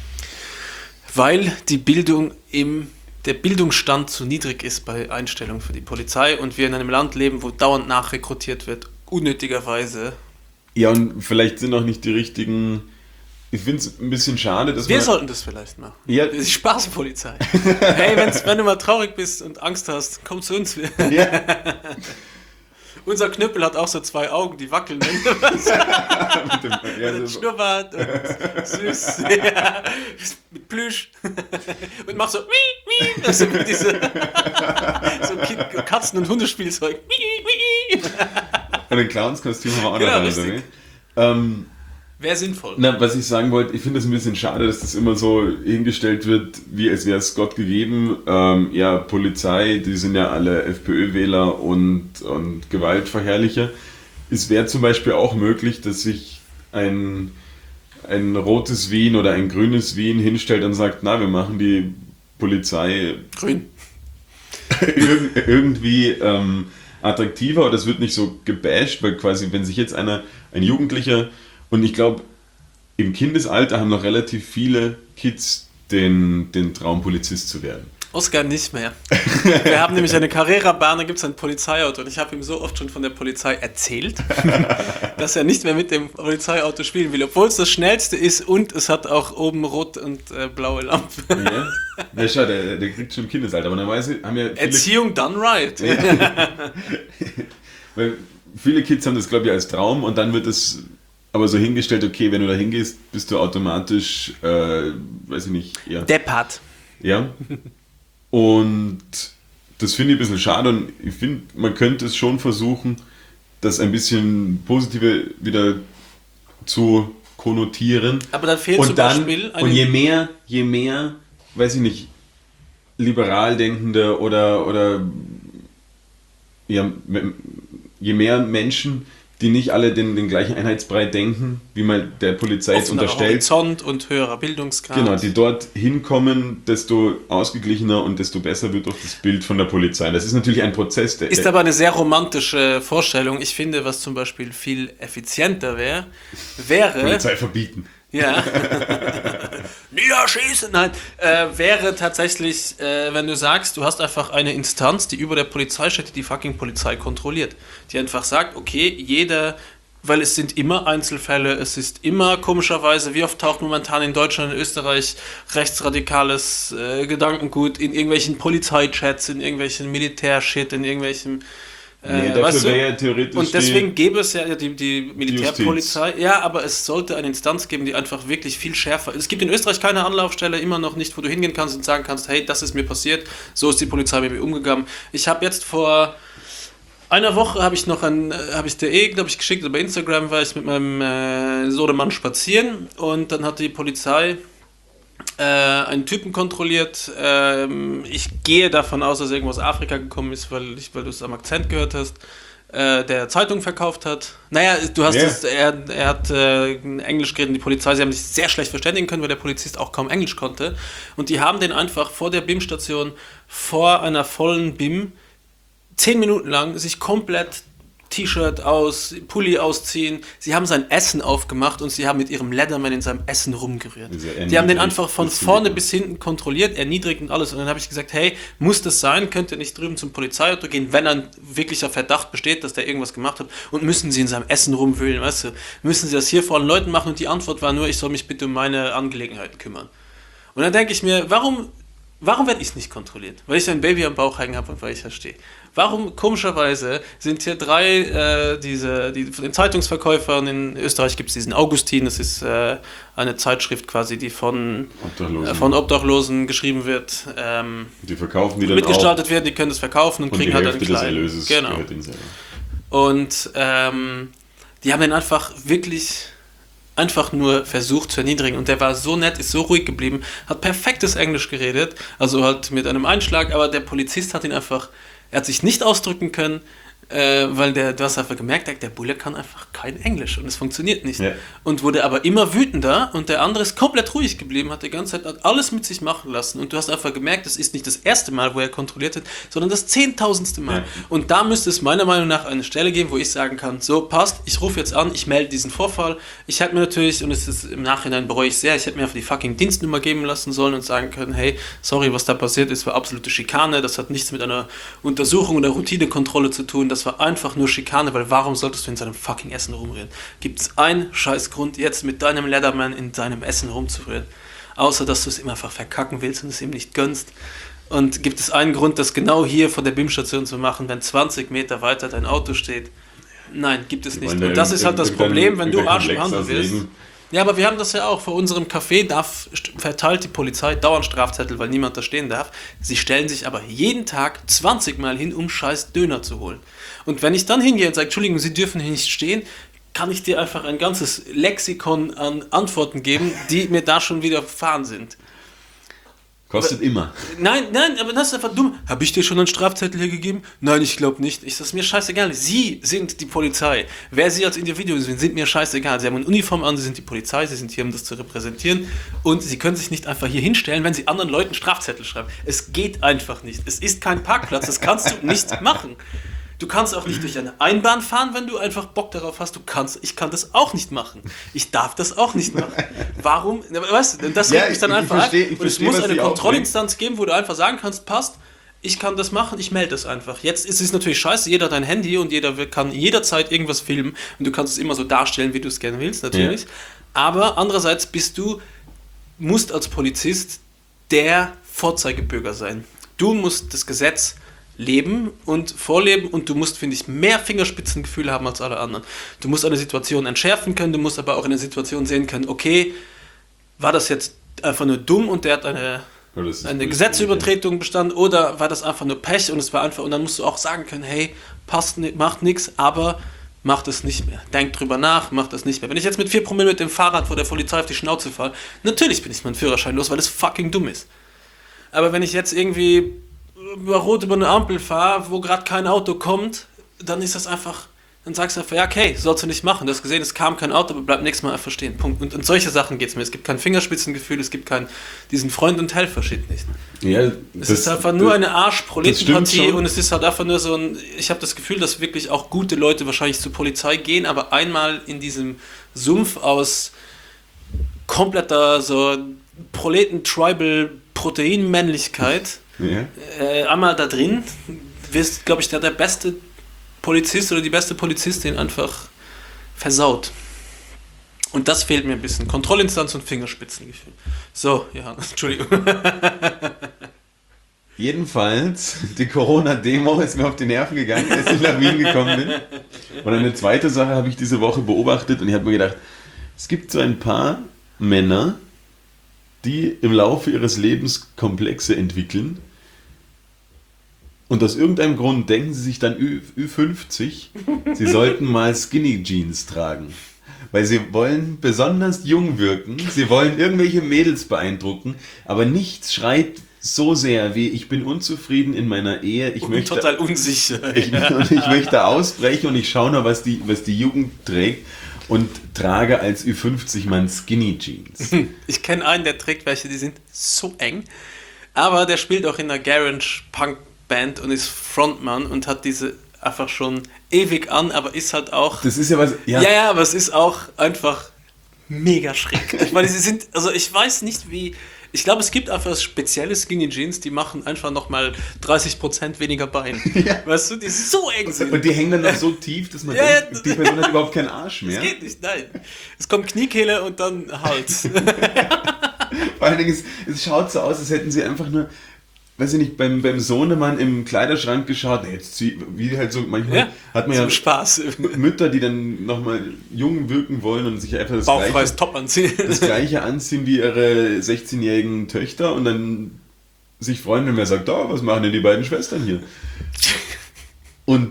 Weil die Bildung im, der Bildungsstand zu niedrig ist bei Einstellungen für die Polizei und wir in einem Land leben, wo dauernd nachrekrutiert wird, unnötigerweise. Ja, und vielleicht sind auch nicht die richtigen... Ich finde es ein bisschen schade, dass Wir man... sollten das vielleicht machen. Ja. Die Spaßpolizei. Hey, wenn's, wenn du mal traurig bist und Angst hast, komm zu uns. Ja. Unser Knüppel hat auch so zwei Augen, die wackeln. Mit dem, ja, Und so, Schnurrbart und süß. Ja, mit Plüsch. Und macht so wie, wie. Also mit diese, so Kind- Katzen- und Hundespielzeug. Wie, wie. und ein Clownskostüm haben wir auch Genau, noch dran, richtig. oder? Ähm, Wäre sinnvoll. Na, was ich sagen wollte, ich finde es ein bisschen schade, dass das immer so hingestellt wird, wie als wäre es Gott gegeben. Ähm, ja, Polizei, die sind ja alle FPÖ-Wähler und, und Gewaltverherrlicher. Es wäre zum Beispiel auch möglich, dass sich ein, ein rotes Wien oder ein grünes Wien hinstellt und sagt, na, wir machen die Polizei Grün. irg- irgendwie ähm, attraktiver oder es wird nicht so gebasht, weil quasi, wenn sich jetzt einer, ein Jugendlicher, und ich glaube, im Kindesalter haben noch relativ viele Kids den, den Traum, Polizist zu werden. Oskar nicht mehr. Wir haben nämlich eine Carrera-Bahn, da gibt es ein Polizeiauto und ich habe ihm so oft schon von der Polizei erzählt, dass er nicht mehr mit dem Polizeiauto spielen will, obwohl es das schnellste ist und es hat auch oben rot und äh, blaue Lampe. Ja, ja schau, der, der kriegt schon im Kindesalter, aber normalerweise haben ja viele, Erziehung done right. weil viele Kids haben das, glaube ich, als Traum und dann wird es aber so hingestellt, okay, wenn du da hingehst, bist du automatisch, äh, weiß ich nicht, ja. Deppert. Ja. Und das finde ich ein bisschen schade und ich finde, man könnte es schon versuchen, das ein bisschen positive wieder zu konnotieren. Aber dann fehlt Und zum dann, Beispiel und je mehr, je mehr, weiß ich nicht, liberal denkende oder, oder ja, je mehr Menschen, die nicht alle den, den gleichen Einheitsbrei denken, wie man der Polizei jetzt offener unterstellt, Horizont und höherer Bildungsgrad. genau, die dort hinkommen, desto ausgeglichener und desto besser wird auch das Bild von der Polizei. Das ist natürlich ein Prozess, der... Ist aber eine sehr romantische Vorstellung. Ich finde, was zum Beispiel viel effizienter wäre, wäre... Polizei verbieten. Ja. Niederschießen! Nein, äh, wäre tatsächlich, äh, wenn du sagst, du hast einfach eine Instanz, die über der Polizei steht, die die fucking Polizei kontrolliert. Die einfach sagt, okay, jeder, weil es sind immer Einzelfälle, es ist immer komischerweise, wie oft taucht momentan in Deutschland und Österreich rechtsradikales äh, Gedankengut in irgendwelchen Polizeichats, in irgendwelchen Militärshit, in irgendwelchen Nee, Äh, dafür weißt du? wäre ja theoretisch Und deswegen gäbe es ja die, die Militärpolizei. Justiz. Ja, aber es sollte eine Instanz geben, die einfach wirklich viel schärfer ist. Es gibt in Österreich keine Anlaufstelle, immer noch nicht, wo du hingehen kannst und sagen kannst, hey, das ist mir passiert, so ist die Polizei mit mir umgegangen. Ich habe jetzt vor einer Woche habe ich noch ein, habe ich dir eh, glaube ich, geschickt, bei Instagram war ich mit meinem äh, Sohnemann spazieren und dann hat die Polizei äh, einen Typen kontrolliert. Ähm, ich gehe davon aus, dass er irgendwo aus Afrika gekommen ist, weil, ich, weil du es am Akzent gehört hast, äh, der Zeitung verkauft hat. Naja, du hast Yeah. es, er, er hat äh, Englisch geredet, die Polizei, sie haben sich sehr schlecht verständigen können, weil der Polizist auch kaum Englisch konnte. Und die haben den einfach vor der B I M-Station, vor einer vollen B I M, zehn Minuten lang sich komplett T-Shirt aus, Pulli ausziehen. Sie haben sein Essen aufgemacht und sie haben mit ihrem Leatherman in seinem Essen rumgerührt. Die haben den einfach von vorne bis hinten kontrolliert, erniedrigt und alles. Und dann habe ich gesagt, hey, muss das sein? Könnt ihr nicht drüben zum Polizeiauto gehen, wenn ein wirklicher Verdacht besteht, dass der irgendwas gemacht hat? Und müssen sie in seinem Essen rumwühlen, weißt du? Müssen sie das hier vor allen Leuten machen? Und die Antwort war nur, ich soll mich bitte um meine Angelegenheiten kümmern. Und dann denke ich mir, warum... Warum werde ich nicht kontrolliert? Weil ich ein Baby am Bauch hängen habe und weil ich da stehe. Warum, komischerweise, sind hier drei, äh, diese, die, von den Zeitungsverkäufern in Österreich gibt es diesen Augustin, das ist äh, eine Zeitschrift quasi, die von Obdachlosen, äh, von Obdachlosen geschrieben wird, ähm, die verkaufen die dann mitgestaltet werden, die können das verkaufen und, und kriegen die halt Hälfte einen kleinen. des Erlöses Genau. gehört ihnen selber. Und ähm, die haben den einfach wirklich... einfach nur versucht zu erniedrigen und der war so nett, ist so ruhig geblieben, hat perfektes Englisch geredet, also halt mit einem Einschlag, aber der Polizist hat ihn einfach, er hat sich nicht ausdrücken können, äh, weil der, du hast einfach gemerkt, der, der Bulle kann einfach kein Englisch und es funktioniert nicht. Ja. Und wurde aber immer wütender und der andere ist komplett ruhig geblieben, hat die ganze Zeit hat alles mit sich machen lassen und du hast einfach gemerkt, das ist nicht das erste Mal, wo er kontrolliert hat, sondern das zehntausendste Mal. Ja. Und da müsste es meiner Meinung nach eine Stelle geben, wo ich sagen kann, so passt, ich rufe jetzt an, ich melde diesen Vorfall. Ich hätte mir natürlich, und es ist im Nachhinein bereue ich sehr, ich hätte mir einfach die fucking Dienstnummer geben lassen sollen und sagen können, hey, sorry, was da passiert ist, war absolute Schikane, das hat nichts mit einer Untersuchung oder Routinekontrolle zu tun, das war einfach nur Schikane, weil warum solltest du in seinem fucking Essen rumrühren? Gibt es einen scheiß Grund, jetzt mit deinem Leatherman in seinem Essen rumzurühren? Außer, dass du es ihm einfach verkacken willst und es ihm nicht gönnst. Und gibt es einen Grund, das genau hier vor der B I M-Station zu machen, wenn zwanzig Meter weiter dein Auto steht? Nein, gibt es Die nicht. wollen da Und das ist halt das irgendein- Problem, wenn du irgendein Arsch im Komplex Handel willst. auslegen. Ja, aber wir haben das ja auch. Vor unserem Café darf, verteilt die Polizei dauernd Strafzettel, weil niemand da stehen darf. Sie stellen sich aber jeden Tag zwanzig Mal hin, um scheiß Döner zu holen. Und wenn ich dann hingehe und sage, Entschuldigung, Sie dürfen hier nicht stehen, kann ich dir einfach ein ganzes Lexikon an Antworten geben, die mir da schon wieder gefahren sind. Kostet aber, immer. Nein, nein, aber das ist einfach dumm. Habe ich dir schon einen Strafzettel hier gegeben? Nein, ich glaube nicht. Ich, das ist mir scheißegal. Sie sind die Polizei. Wer Sie als Individuum sind, sind mir scheißegal. Sie haben eine Uniform an, Sie sind die Polizei, Sie sind hier, um das zu repräsentieren. Und Sie können sich nicht einfach hier hinstellen, wenn Sie anderen Leuten Strafzettel schreiben. Es geht einfach nicht. Es ist kein Parkplatz. Das kannst du nicht machen. Du kannst auch nicht durch eine Einbahn fahren, wenn du einfach Bock darauf hast. Du kannst, ich kann das auch nicht machen. Ich darf das auch nicht machen. Warum? Weißt du, das Ja, regt mich dann ich- ich einfach versteh- an. ich Und es versteh, muss was eine die Kontrollinstanz geben, wo du einfach sagen kannst, passt, ich kann das machen, ich melde das einfach. Jetzt ist es natürlich scheiße, jeder hat ein Handy und jeder kann jederzeit irgendwas filmen und du kannst es immer so darstellen, wie du es gerne willst, natürlich. Ja. Aber andererseits bist du, musst als Polizist der Vorzeigebürger sein. Du musst das Gesetz leben und vorleben und du musst, finde ich, mehr Fingerspitzengefühl haben als alle anderen. Du musst eine Situation entschärfen können, du musst aber auch in der Situation sehen können, okay, war das jetzt einfach nur dumm und der hat eine, Ja, das ist eine richtig, Gesetzesübertretung bestanden oder war das einfach nur Pech und es war einfach, und dann musst du auch sagen können, hey, passt, ni- macht nichts, aber macht es nicht mehr. Denkt drüber nach, macht es nicht mehr. Wenn ich jetzt mit vier Promille mit dem Fahrrad vor der Polizei auf die Schnauze falle, natürlich bin ich meinen Führerschein los, weil es fucking dumm ist. Aber wenn ich jetzt irgendwie über rot über eine Ampel fahre, wo gerade kein Auto kommt, dann ist das einfach, dann sagst du einfach, ja, okay, sollst du nicht machen. Du hast gesehen, es kam kein Auto, aber bleib nächstes Mal einfach stehen. Punkt. Und, und solche Sachen geht es mir. Es gibt kein Fingerspitzengefühl, es gibt keinen, diesen Freund- und Helfer-Shit nicht. Ja, Es das, ist einfach nur das, eine das Arsch-Proletenpartie stimmt schon. und es ist halt einfach nur so ein, ich habe das Gefühl, dass wirklich auch gute Leute wahrscheinlich zur Polizei gehen, aber einmal in diesem Sumpf aus kompletter so Proleten-Tribal-Protein-Männlichkeit Ja. äh, einmal da drin, wirst, glaube ich, der, der beste Polizist oder die beste Polizistin einfach versaut. Und das fehlt mir ein bisschen. Kontrollinstanz und Fingerspitzengefühl. So, ja, Entschuldigung. Jedenfalls, die Corona-Demo ist mir auf die Nerven gegangen, als ich nach Wien gekommen bin. Und eine zweite Sache habe ich diese Woche beobachtet und ich habe mir gedacht, es gibt so ein paar Männer, die im Laufe ihres Lebens Komplexe entwickeln und aus irgendeinem Grund denken sie sich dann Ü fünfzig, sie sollten mal Skinny Jeans tragen. Weil sie wollen besonders jung wirken, sie wollen irgendwelche Mädels beeindrucken, aber nichts schreit so sehr wie ich bin unzufrieden in meiner Ehe, ich Und möchte, total unsicher. ich, und ich möchte ausbrechen und ich schaue noch, was die, was die Jugend trägt und trage als Ü fünfzig Mann Skinny Jeans. Ich kenne einen, der trägt welche, die sind so eng, aber der spielt auch in einer Garage-Punk-Band und ist Frontmann und hat diese einfach schon ewig an, aber ist halt auch... Das ist ja was... Ja, ja, ja, aber es ist auch einfach mega schräg. Ich meine, sie sind... Also ich weiß nicht, wie... Ich glaube, es gibt einfach spezielle Skinny Jeans, die machen einfach nochmal dreißig Prozent weniger Bein. Ja. Weißt du, die so eng sind. Und die hängen dann noch so tief, dass man Ja, denkt, ja. die Person hat überhaupt keinen Arsch mehr. Das geht nicht, nein. Es kommt Kniekehle und dann Hals. Vor allen Dingen, es, es schaut so aus, als hätten sie einfach nur, weiß ich nicht, beim, beim Sohnemann im Kleiderschrank geschaut, jetzt zieh, wie halt so, manchmal Ja, hat man zum ja Spaß. Mütter, die dann nochmal jung wirken wollen und sich einfach das Bauchfreies gleiche, Top anziehen. das gleiche anziehen wie ihre sechzehnjährigen Töchter und dann sich freuen, wenn man sagt, oh, was machen denn die beiden Schwestern hier? Und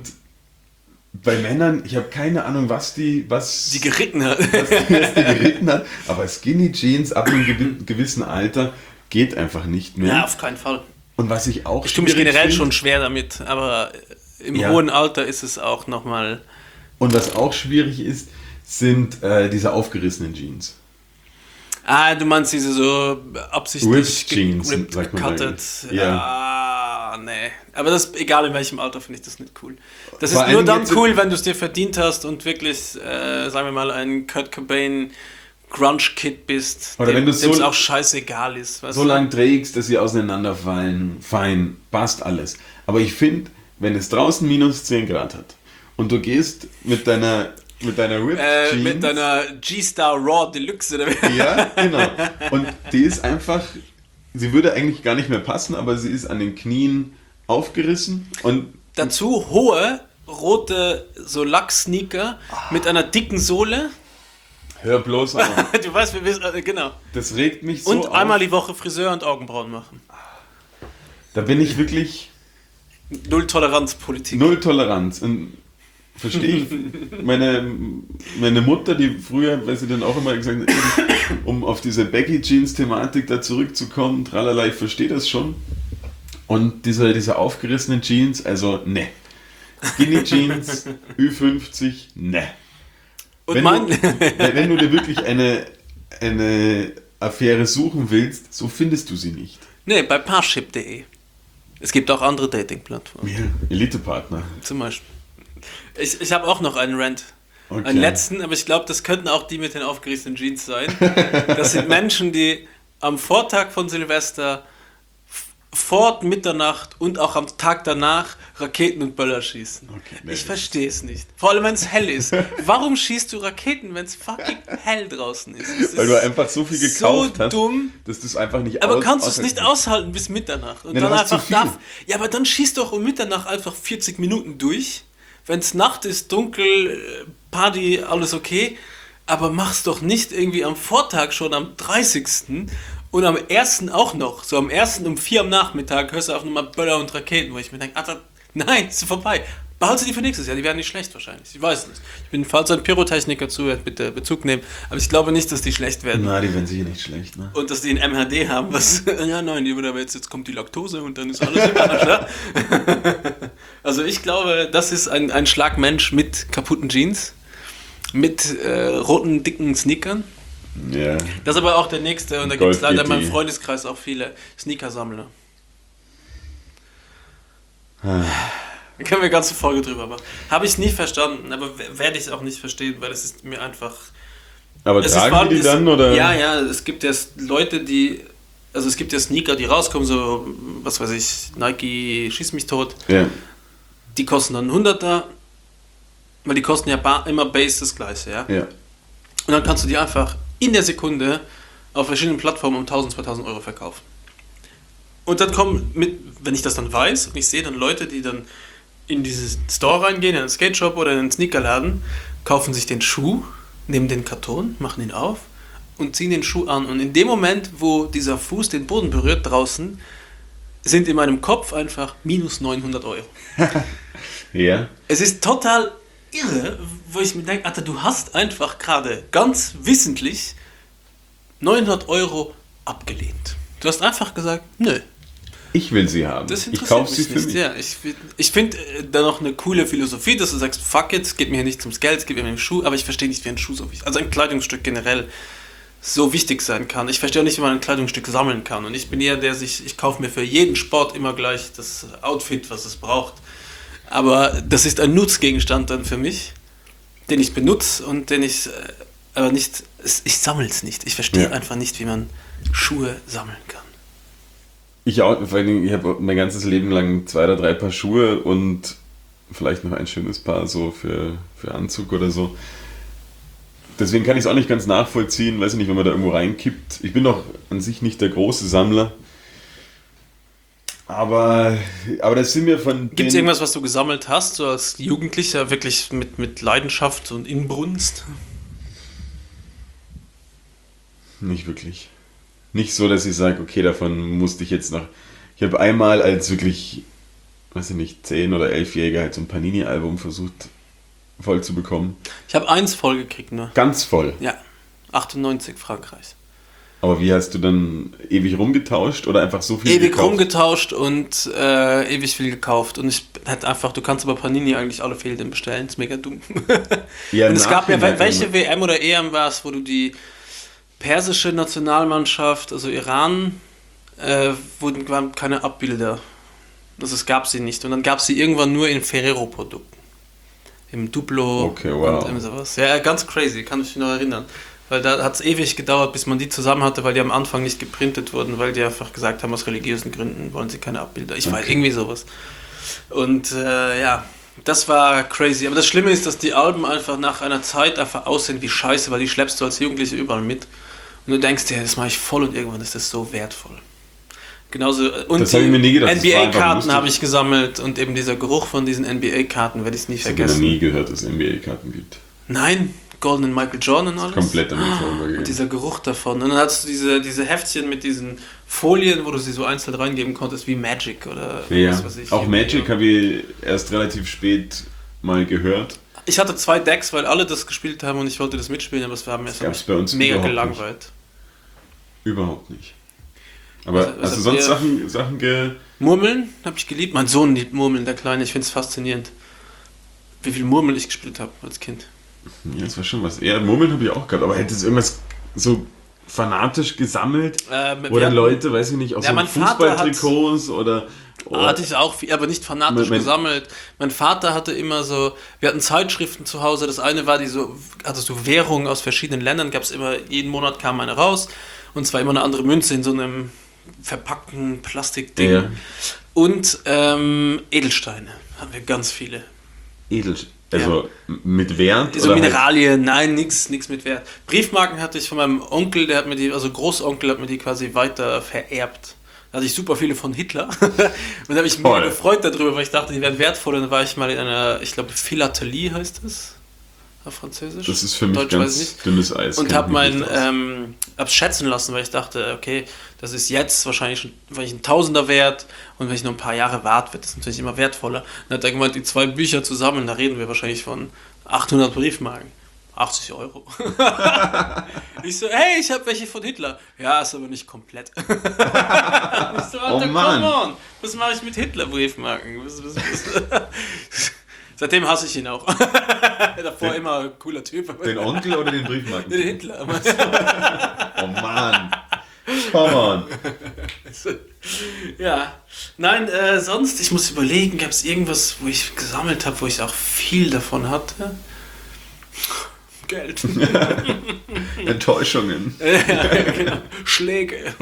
bei Männern, ich habe keine Ahnung, was die, was Die geritten hat. was die, was die geritten hat, aber Skinny Jeans ab einem gewi- gewissen Alter geht einfach nicht mehr. Ja, auf keinen Fall. Und was ich auch Ich tue mich schwierig generell find, schon schwer damit, aber im Ja. hohen Alter ist es auch nochmal... und was auch schwierig ist, sind äh, diese aufgerissenen Jeans. Ah, du meinst diese so absichtlich Ripped Jeans, ripped, sagt man gecuttet. eigentlich. Ja. Ah, nee. Aber das, egal in welchem Alter, finde ich das nicht cool. Das Vor ist nur allem dann jetzt- cool, wenn du es dir verdient hast und wirklich, äh, sagen wir mal, ein Kurt Cobain Grunge-Kid bist, Oder wenn dem du so- es auch scheißegal ist. Weißt So du? lang trägst, dass sie auseinanderfallen, fein, passt alles. Aber ich finde, wenn es draußen minus zehn Grad hat und du gehst mit deiner, mit deiner Ripped Äh, Jeans... mit deiner G-Star Raw Deluxe oder wie? Ja, genau. Und die ist einfach, sie würde eigentlich gar nicht mehr passen, aber sie ist an den Knien aufgerissen und Dazu hohe, rote so Lack-Sneaker mit einer dicken Sohle. hör bloß auf. Du weißt, wir wissen, äh, genau. Das regt mich so Und auf. einmal die Woche Friseur und Augenbrauen machen. Da bin ich wirklich Null Toleranzpolitik. null Toleranz. Und verstehe ich. Meine, meine Mutter, die früher, weil sie dann auch immer gesagt hat, um auf diese Baggy-Jeans-Thematik da zurückzukommen, tralala, ich verstehe das schon. Und diese, diese aufgerissenen Jeans, also ne. Skinny Jeans, Ü fünfzig, ne. Und Wenn, mein, du, wenn du dir wirklich eine, eine Affäre suchen willst, so findest du sie nicht. nee, bei Parship punkt de. Es gibt auch andere Dating-Plattformen, Ja, Elite-Partner. zum Beispiel. Ich, ich habe auch noch einen Rant. Okay. Einen letzten, aber ich glaube, das könnten auch die mit den aufgerissenen Jeans sein. Das sind Menschen, die am Vortag von Silvester f- vor Mitternacht und auch am Tag danach Raketen und Böller schießen. Okay, nee. Ich verstehe es nicht. Vor allem, wenn es hell ist. Warum schießt du Raketen, wenn es fucking hell draußen ist? Es Weil ist du einfach so viel gekauft so hast, dumm. dass du es einfach nicht Aber aus- kannst du es nicht aushalten aushalten bis Mitternacht? Und Nee, dann du hast zu einfach viel. darf. Ja, aber dann schießt doch um Mitternacht einfach vierzig Minuten durch. Wenn es Nacht ist, dunkel, äh, Party, alles okay. Aber mach's doch nicht irgendwie am Vortag schon am dreißigsten und am ersten auch noch. So am ersten um vier am Nachmittag hörst du auch nochmal Böller und Raketen, wo ich mir denke, Alter, nein, ist vorbei. Behalte sie für nächstes Jahr, die werden nicht schlecht wahrscheinlich. Ich weiß nicht. Ich bin, falls ein Pyrotechniker zuhört, bitte Bezug nehmen. Aber ich glaube nicht, dass die schlecht werden. Na, die werden sicher nicht schlecht, ne? Und dass die ein M H D haben, was. Ja, nein, die wird aber jetzt, jetzt kommt die Laktose und dann ist alles im Arsch, ja? Also ich glaube, das ist ein, ein Schlagmensch mit kaputten Jeans, mit äh, roten, dicken Sneakern. Ja. Das ist aber auch der nächste und da gibt es Golf leider in meinem G T. Freundeskreis auch viele Sneakersammler. Ah. Da können wir eine ganze Folge drüber machen. Habe ich nie verstanden, aber w- werde ich auch nicht verstehen, weil es ist mir einfach... Aber Es ist tragen vor allem die das- dann, oder? Ja, ja, es gibt ja s- Leute, die, also es gibt ja Sneaker, die rauskommen, so, was weiß ich, Nike, schieß mich tot, Ja. die kosten dann einen Hunderter, weil die kosten ja ba- immer Base das gleiche, ja. Ja. Und dann kannst du die einfach in der Sekunde auf verschiedenen Plattformen um tausend, zweitausend Euro verkaufen. Und dann kommen, mit, wenn ich das dann weiß und ich sehe dann Leute, die dann in diesen Store reingehen, in den Skate-Shop oder in den Sneakerladen, kaufen sich den Schuh, nehmen den Karton, machen ihn auf und ziehen den Schuh an. Und in dem Moment, wo dieser Fuß den Boden berührt draußen, sind in meinem Kopf einfach minus neunhundert Euro. Ja. Es ist total irre, wo ich mir denke, Alter, du hast einfach gerade ganz wissentlich neunhundert Euro abgelehnt. Du hast einfach gesagt, nö. Ich will sie haben. Das ich kaufe sie mich für nicht. mich. Ja, ich ich finde äh, da noch eine coole Philosophie, dass du sagst, fuck it, es geht mir hier nicht ums Geld, es geht mir um den Schuh, aber ich verstehe nicht, wie ein Schuh so wichtig, also ein Kleidungsstück generell so wichtig sein kann. Ich verstehe auch nicht, wie man ein Kleidungsstück sammeln kann. Und ich bin eher der, sich, ich kaufe mir für jeden Sport immer gleich das Outfit, was es braucht. Aber das ist ein Nutzgegenstand dann für mich, den ich benutze und den ich äh, aber nicht, ich sammle es nicht. Ich verstehe Ja. einfach nicht, wie man Schuhe sammeln kann. Ich auch, vor allen Dingen, ich habe mein ganzes Leben lang zwei oder drei Paar Schuhe und vielleicht noch ein schönes Paar so für, für Anzug oder so. Deswegen kann ich es auch nicht ganz nachvollziehen, weiß ich nicht, wenn man da irgendwo reinkippt. Ich bin doch an sich nicht der große Sammler. Aber, aber das sind mir von Gibt es irgendwas, was du gesammelt hast, so als Jugendlicher, wirklich mit, mit Leidenschaft und Inbrunst? Nicht wirklich. Nicht so, dass ich sage, okay, davon musste ich jetzt noch... Ich habe einmal als wirklich, weiß ich nicht, zehn- oder elfjähriger halt so ein Panini-Album versucht voll zu bekommen. Ich habe eins vollgekriegt nur. Ganz voll. Ja, achtundneunzig Frankreich. Aber wie hast du dann ewig rumgetauscht oder einfach so viel Ewig gekauft? rumgetauscht und äh, ewig viel gekauft. Und ich hätte einfach, du kannst aber Panini eigentlich alle Fehlen bestellen, ist mega dumm. Ja, und es gab ja, Nachhinein welche immer. W M oder E M war es, wo du die persische Nationalmannschaft, also Iran, äh, wurden waren keine Abbilder. Also es gab sie nicht. Und dann gab es sie irgendwann nur in Ferrero-Produkten. Im Duplo Okay, wow. und irgend sowas. Ja, ganz crazy, kann ich mich noch erinnern. Weil da hat es ewig gedauert, bis man die zusammen hatte, weil die am Anfang nicht geprintet wurden, weil die einfach gesagt haben, aus religiösen Gründen wollen sie keine Abbilder. Ich weiß, Okay. irgendwie sowas. Und äh, ja, das war crazy. Aber das Schlimme ist, dass die Alben einfach nach einer Zeit einfach aussehen wie Scheiße, weil die schleppst du als Jugendliche überall mit. Und du denkst dir, das mache ich voll und irgendwann ist das so wertvoll. Genauso, und Das hab ich mir nie gedacht, das war einfach N B A-Karten lustig. habe ich gesammelt und eben dieser Geruch von diesen N B A-Karten werde ich nie Ich habe noch vergessen. nie gehört, dass es N B A-Karten gibt. Nein, goldenen Michael Jordan und alles. Komplett damit vorübergehen. Und dieser Geruch davon. Und dann hattest du diese, diese Heftchen mit diesen Folien, wo du sie so einzeln reingeben konntest, wie Magic oder Ja, was weiß ich. auch Magic habe ich erst relativ spät mal gehört. Ich hatte zwei Decks, weil alle das gespielt haben und ich wollte das mitspielen, aber es war mir so gab's bei uns mega überhaupt gelangweilt. Überhaupt nicht. Aber Was- was hast du habt sonst ihr- Sachen, Sachen ge... Murmeln habe ich geliebt. Mein Sohn liebt Murmeln, der Kleine. Ich finde es faszinierend, wie viel Murmeln ich gespielt habe als Kind. Ja, das war schon was. Ja, Murmeln habe ich auch gehabt, aber hättest du irgendwas so fanatisch gesammelt? Ähm, wir Oder hatten- Leute, weiß ich nicht, aus Ja, so mein Vater Fußballtrikots oder... oder Hatte ich auch viel, aber nicht fanatisch Mein- gesammelt. Mein Vater hatte immer so, wir hatten Zeitschriften zu Hause. Das eine war die so, hattest du Währungen aus verschiedenen Ländern, gab es immer, jeden Monat kam eine raus. Und zwar immer eine andere Münze in so einem verpackten Plastikding. Ja. Und ähm, Edelsteine hatten wir ganz viele. Edel... Also mit Wert? So oder halt- Mineralien, nein, nix, nix mit Wert. Briefmarken hatte ich von meinem Onkel, der hat mir die, also Großonkel hat mir die quasi weiter vererbt. Da hatte ich super viele von Hitler. Und da habe ich mich Toll. gefreut darüber, weil ich dachte, die wären wertvoll. Und dann war ich mal in einer, ich glaube, Philatelie heißt das auf Französisch. Das ist für mich Deutsch weiß ich ganz nicht. dünnes Eis. Und kenn habe ich mich mein, nicht aus. ähm, hab's schätzen lassen, weil ich dachte, okay, das ist jetzt wahrscheinlich schon wahrscheinlich ein Tausender wert und wenn ich noch ein paar Jahre warte, wird das natürlich immer wertvoller. Dann hat er gemeint, die zwei Bücher zusammen, da reden wir wahrscheinlich von achthundert Briefmarken. achtzig Euro. Ich so, hey, ich habe welche von Hitler. Ja, ist aber nicht komplett. Ich so, Alter, Oh Mann. come on. Was mache ich mit Hitler-Briefmarken? Was, was, was? Seitdem hasse ich ihn auch. Davor Den- immer cooler Typ. Den Onkel oder den Briefmarken? Den Hitler. Oh Mann. Come on. Ja. Nein, äh, sonst, ich muss überlegen, gab es irgendwas, wo ich gesammelt habe, wo ich auch viel davon hatte? Geld. Enttäuschungen. Ja, genau. Schläge.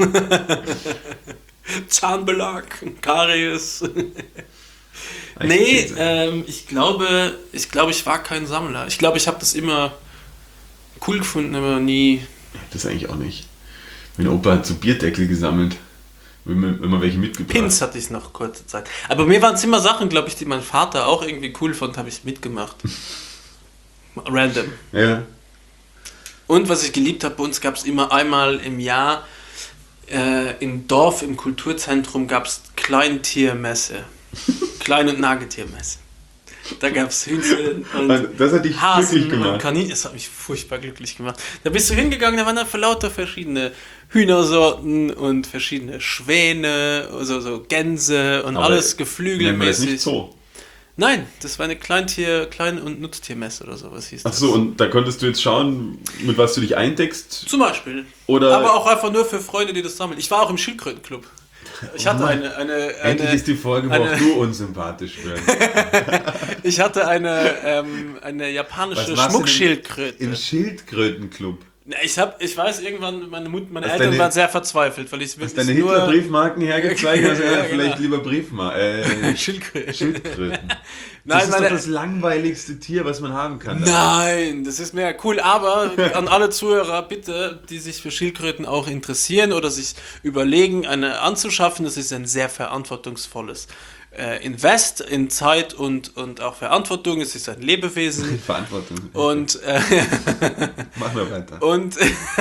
Zahnbelag. Karies. Nee, ähm, ich glaube, ich glaube, ich war kein Sammler. Ich glaube, ich habe das immer cool gefunden, aber nie. Das eigentlich auch nicht. Mein Opa hat so Bierdeckel gesammelt. wenn man, wenn man welche mitgebracht hat. Pins hatte ich noch kurze Zeit. Aber mir waren es immer Sachen, glaube ich, die mein Vater auch irgendwie cool fand, habe ich mitgemacht. Random. Ja. Und was ich geliebt habe, bei uns gab es immer einmal im Jahr äh, im Dorf, im Kulturzentrum gab es Kleintiermesse. Klein- und Nagetiermesse. Da gab es Hühnchen und das hat dich Hasen glücklich gemacht. und Kaninchen. Das hat mich furchtbar glücklich gemacht. Da bist du hingegangen, da waren dann lauter verschiedene Hühnersorten und verschiedene Schwäne, also so Gänse und Aber alles Nennen wir das geflügelmäßig. nicht so. Nein, das war eine Kleintier-, Klein- und Nutztiermesse oder sowas hieß das. Ach so, und da konntest du jetzt schauen, mit was du dich eindeckst? Zum Beispiel. Oder Aber auch einfach nur für Freunde, die das sammeln. Ich war auch im Schildkrötenclub. Ich hatte eine, eine, endlich eine ist die Folge, wo eine- auch du unsympathisch wirst. ich hatte eine, ähm, eine japanische Was warst du denn Schmuckschildkröte. Im Schildkrötenclub. Na, Ich hab, ich weiß, irgendwann, meine, Mut, meine Hast Eltern deine- waren sehr verzweifelt, weil ich Hast wirklich deine nur Hitler-Briefmarken hergezeigt? Also, ja, Ja, vielleicht genau. lieber Briefmarken. Äh, Schildkröte. Schildkröten. Das Nein, ist meine, doch das langweiligste Tier, was man haben kann. Nein, das ist mega cool, aber an alle Zuhörer bitte, die sich für Schildkröten auch interessieren oder sich überlegen, eine anzuschaffen, das ist ein sehr verantwortungsvolles äh, Invest in Zeit und, und auch Verantwortung, es ist ein Lebewesen Verantwortung. und, äh, Machen wir weiter. und,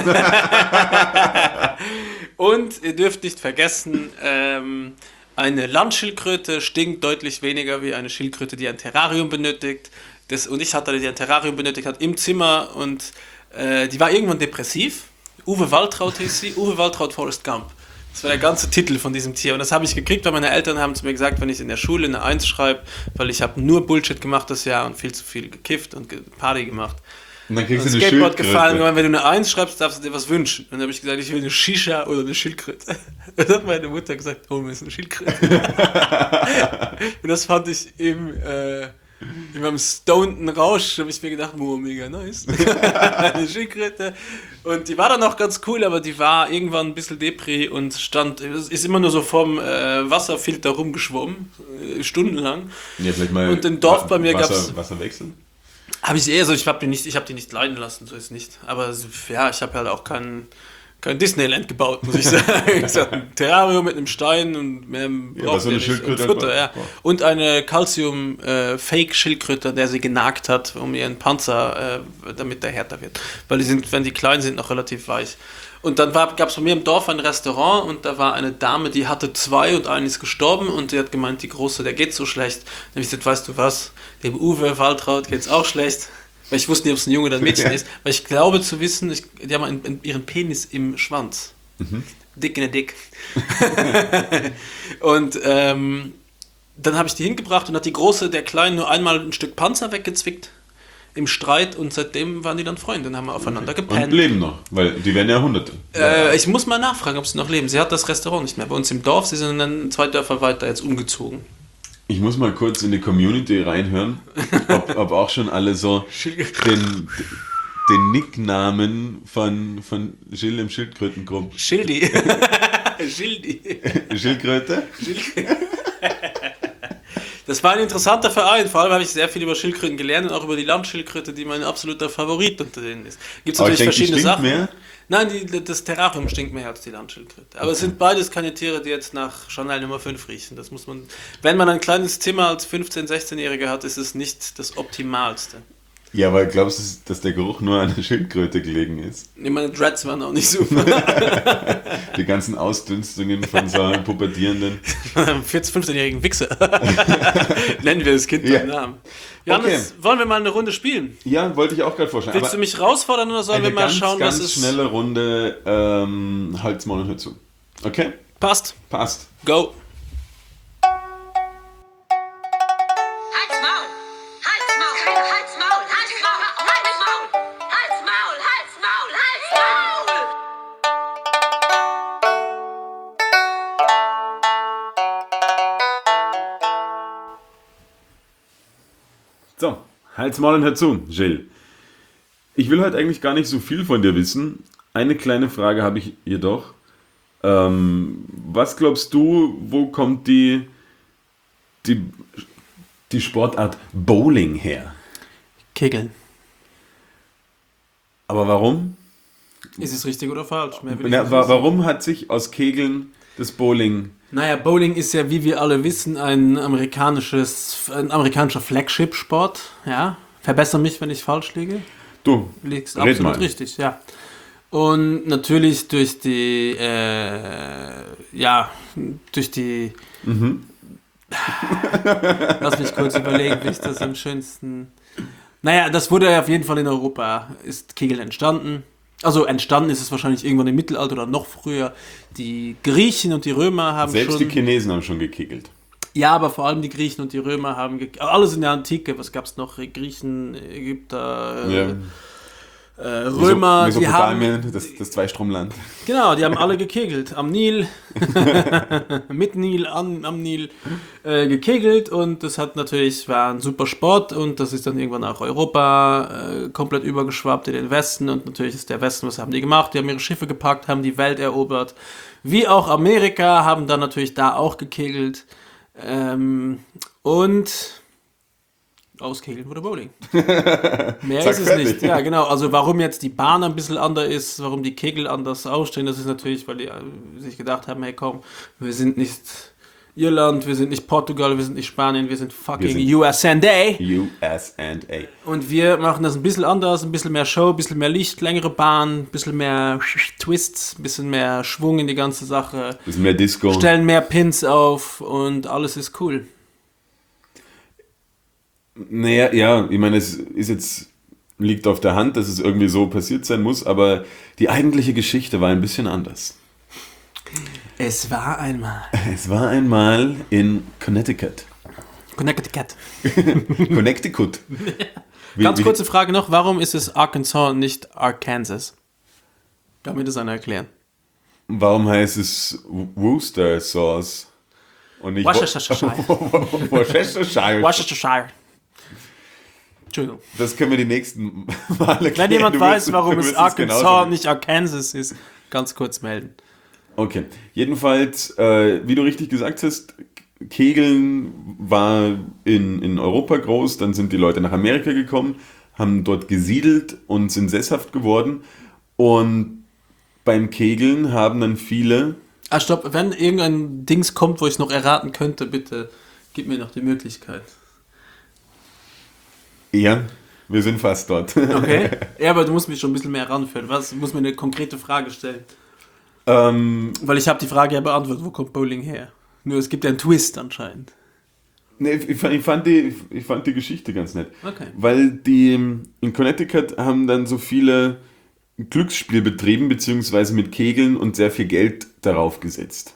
und ihr dürft nicht vergessen, ähm, eine Landschildkröte stinkt deutlich weniger wie eine Schildkröte, die ein Terrarium benötigt. Das, und ich hatte eine, die ein Terrarium benötigt hat, im Zimmer und äh, die war irgendwann depressiv. Uwe Waltraud hieß sie, Uwe Waltraud Forrest Gump. Das war der ganze Titel von diesem Tier. Und das habe ich gekriegt, weil meine Eltern haben zu mir gesagt, wenn ich in der Schule eine Eins schreibe, weil ich habe nur Bullshit gemacht das Jahr und viel zu viel gekifft und ge- Party gemacht. Und dann kriegst Und du eine Skateboard Schildkröte. gefallen, und wenn du eine Eins schreibst, darfst du dir was wünschen. Und dann habe ich gesagt, ich will eine Shisha oder eine Schildkröte. Und dann hat meine Mutter gesagt, oh, mir ist eine Schildkröte. Und das fand ich im, äh, in meinem stoneden Rausch, habe ich mir gedacht, oh, mega nice. Eine Schildkröte. Und die war dann auch ganz cool, aber die war irgendwann ein bisschen Depri und stand, ist immer nur so vorm äh, Wasserfilter rumgeschwommen, äh, stundenlang. Ja, vielleicht mal Und im Dorf bei mir Wasser, gab's- Wasser wechseln. Habe ich eher so, ich habe die nicht, ich habe die nicht leiden lassen, so ist nicht. Aber ja, ich habe halt auch kein, kein Disneyland gebaut, muss ich sagen. Ich hatte ein Terrarium mit einem Stein und mehr Ja, braucht was so eine ihr nicht. Und Schildkröte Futter, halt ja. braucht. Und eine Calcium-Fake-Schildkröte, der sie genagt hat, um ihren Panzer, äh, damit der härter wird. Weil die sind, wenn die klein sind, noch relativ weich. Und dann gab es bei mir im Dorf ein Restaurant und da war eine Dame, die hatte zwei und eine ist gestorben und die hat gemeint, die Große, der geht so schlecht. Dann habe ich gesagt, weißt du was, dem Uwe Waltraud geht's auch schlecht. Weil ich wusste nicht, ob es ein Junge oder ein Mädchen ist. Weil ich glaube zu wissen, ich, die haben einen, einen, ihren Penis im Schwanz. Mhm. Dick in der Dick. Und ähm, dann habe ich die hingebracht und hat die Große der Kleinen nur einmal ein Stück Panzer weggezwickt im Streit und seitdem waren die dann Freunde und haben aufeinander Und gepennt. leben noch, weil die werden ja Hunderte. Äh, ich muss mal nachfragen, ob sie noch leben. Sie hat das Restaurant nicht mehr. Bei uns im Dorf, sie sind dann zwei Dörfer weiter jetzt umgezogen. Ich muss mal kurz in die Community reinhören, ob, ob auch schon alle so den, den Nicknamen von, von Gilles im Schildkrötengrupp. Schildi. Schildi. Schildkröte? Das war ein interessanter Verein. Vor allem habe ich sehr viel über Schildkröten gelernt und auch über die Landschildkröte, die mein absoluter Favorit unter denen ist. Gibt es Aber ich natürlich denke, die verschiedene stinkt Sachen. mehr. Nein, die, das Terrarium stinkt mehr als die Landschildkröte. Aber es sind beides keine Tiere, die jetzt nach Chanel Nummer fünf riechen. Das muss man. Wenn man ein kleines Zimmer als fünfzehn-, sechzehnjähriger hat, ist es nicht das Optimalste. Ja, aber glaubst du, dass der Geruch nur an der Schildkröte gelegen ist? Nee, meine Dreads waren auch nicht super. Die ganzen Ausdünstungen von so einem pubertierenden. vierzehn-, fünfzehnjährigen Wichser. Nennen wir das Kind Ja. beim Namen. Johannes, wollen wir mal eine Runde spielen? Ja, wollte ich auch gerade vorstellen. Willst du mich herausfordern oder sollen eine wir mal ganz, schauen, ganz was es schnelle Runde ähm, Halt's Maul und hör zu. Okay? passt? Passt. Go. Halt's Maul! Halt's Maul! Halt's Maul! Halt's Maul! Halt's Maul! Halt's Maul! Halt's Maul! Halt's Maul! So, Halt's Maul und hör zu, Gilles. Ich will heute eigentlich gar nicht so viel von dir wissen. Eine kleine Frage habe ich jedoch. Ähm, was glaubst du, wo kommt die, die, die Sportart Bowling her? Kegeln. Aber warum? Ist es richtig oder falsch? Mehr will ich Na, nicht wa wissen. warum hat sich aus Kegeln das Bowling? Naja, Bowling ist ja, wie wir alle wissen, ein amerikanisches, ein amerikanischer Flagship-Sport. Ja, verbessere mich, wenn ich falsch liege. Du, Liegst red absolut mal. richtig, ja. Und natürlich durch die, äh, ja, durch die, Mhm. lass mich kurz überlegen, wie ich das am schönsten, naja, das wurde ja auf jeden Fall in Europa, ist Kegeln entstanden. Also entstanden ist es wahrscheinlich irgendwann im Mittelalter oder noch früher. Die Griechen und die Römer haben Selbst schon... die Chinesen haben schon gekegelt. Ja, aber vor allem die Griechen und die Römer haben... Ge- alles in der Antike, was gab es noch? Griechen, Ägypter, äh, Ja. äh, Römer, Meso- die haben... Mesopotamien, das, das Zweistromland. Genau, die haben alle gekegelt. Am Nil, mit Nil, an, am Nil äh, gekegelt und das hat natürlich, war ein super Sport und das ist dann irgendwann auch Europa äh, komplett übergeschwappt in den Westen und natürlich ist der Westen, was haben die gemacht? Die haben ihre Schiffe gepackt, haben die Welt erobert. Wie auch Amerika, haben dann natürlich da auch gekegelt ähm, und auskegeln wurde Bowling. Mehr Zack, ist es fertig. nicht. Ja, genau. Also warum jetzt die Bahn ein bisschen anders ist, warum die Kegel anders ausstehen, das ist natürlich, weil die äh, sich gedacht haben, hey komm, wir sind nicht Irland, wir sind nicht Portugal, wir sind nicht Spanien, wir sind fucking Wir sind- U S A. U S A. Und wir machen das ein bisschen anders, ein bisschen mehr Show, ein bisschen mehr Licht, längere Bahn, ein bisschen mehr Twists, ein bisschen mehr Schwung in die ganze Sache, Bisschen mehr Disco. stellen mehr Pins auf und alles ist cool. Naja, ja, ich meine, es ist jetzt, liegt auf der Hand, dass es irgendwie so passiert sein muss, aber die eigentliche Geschichte war ein bisschen anders. Es war einmal Es war einmal in Connecticut. Connecticut. Connecticut. Wie- Ganz wie- kurze Frage noch, warum ist es Arkansas und nicht Arkansas? Kann mir das einer erklären? Warum heißt es Worcester Sauce? Und nicht Worcestershire. Worcestershire. Worcestershire. Entschuldigung. Das können wir die nächsten Male Wenn klären. jemand Du weiß, wirst- warum du es wirst Arkansas genauso- und nicht Arkansas ist, ganz kurz melden. Okay, jedenfalls, äh, wie du richtig gesagt hast, Kegeln war in, in Europa groß, dann sind die Leute nach Amerika gekommen, haben dort gesiedelt und sind sesshaft geworden. Und beim Kegeln haben dann viele, Ah, stopp, wenn irgendein Dings kommt, wo ich es noch erraten könnte, bitte gib mir noch die Möglichkeit. ja, wir sind fast dort. Okay? Ja, aber du musst mich schon ein bisschen mehr ranführen. Was? Du musst mir eine konkrete Frage stellen. ähm, Weil ich habe die Frage ja beantwortet, wo kommt Bowling her? Nur es gibt ja einen Twist anscheinend. nee, ich, fand, ich, fand die, ich fand die Geschichte ganz nett. Okay. Weil die in Connecticut haben dann so viele Glücksspiel betrieben, beziehungsweise mit Kegeln und sehr viel Geld darauf gesetzt.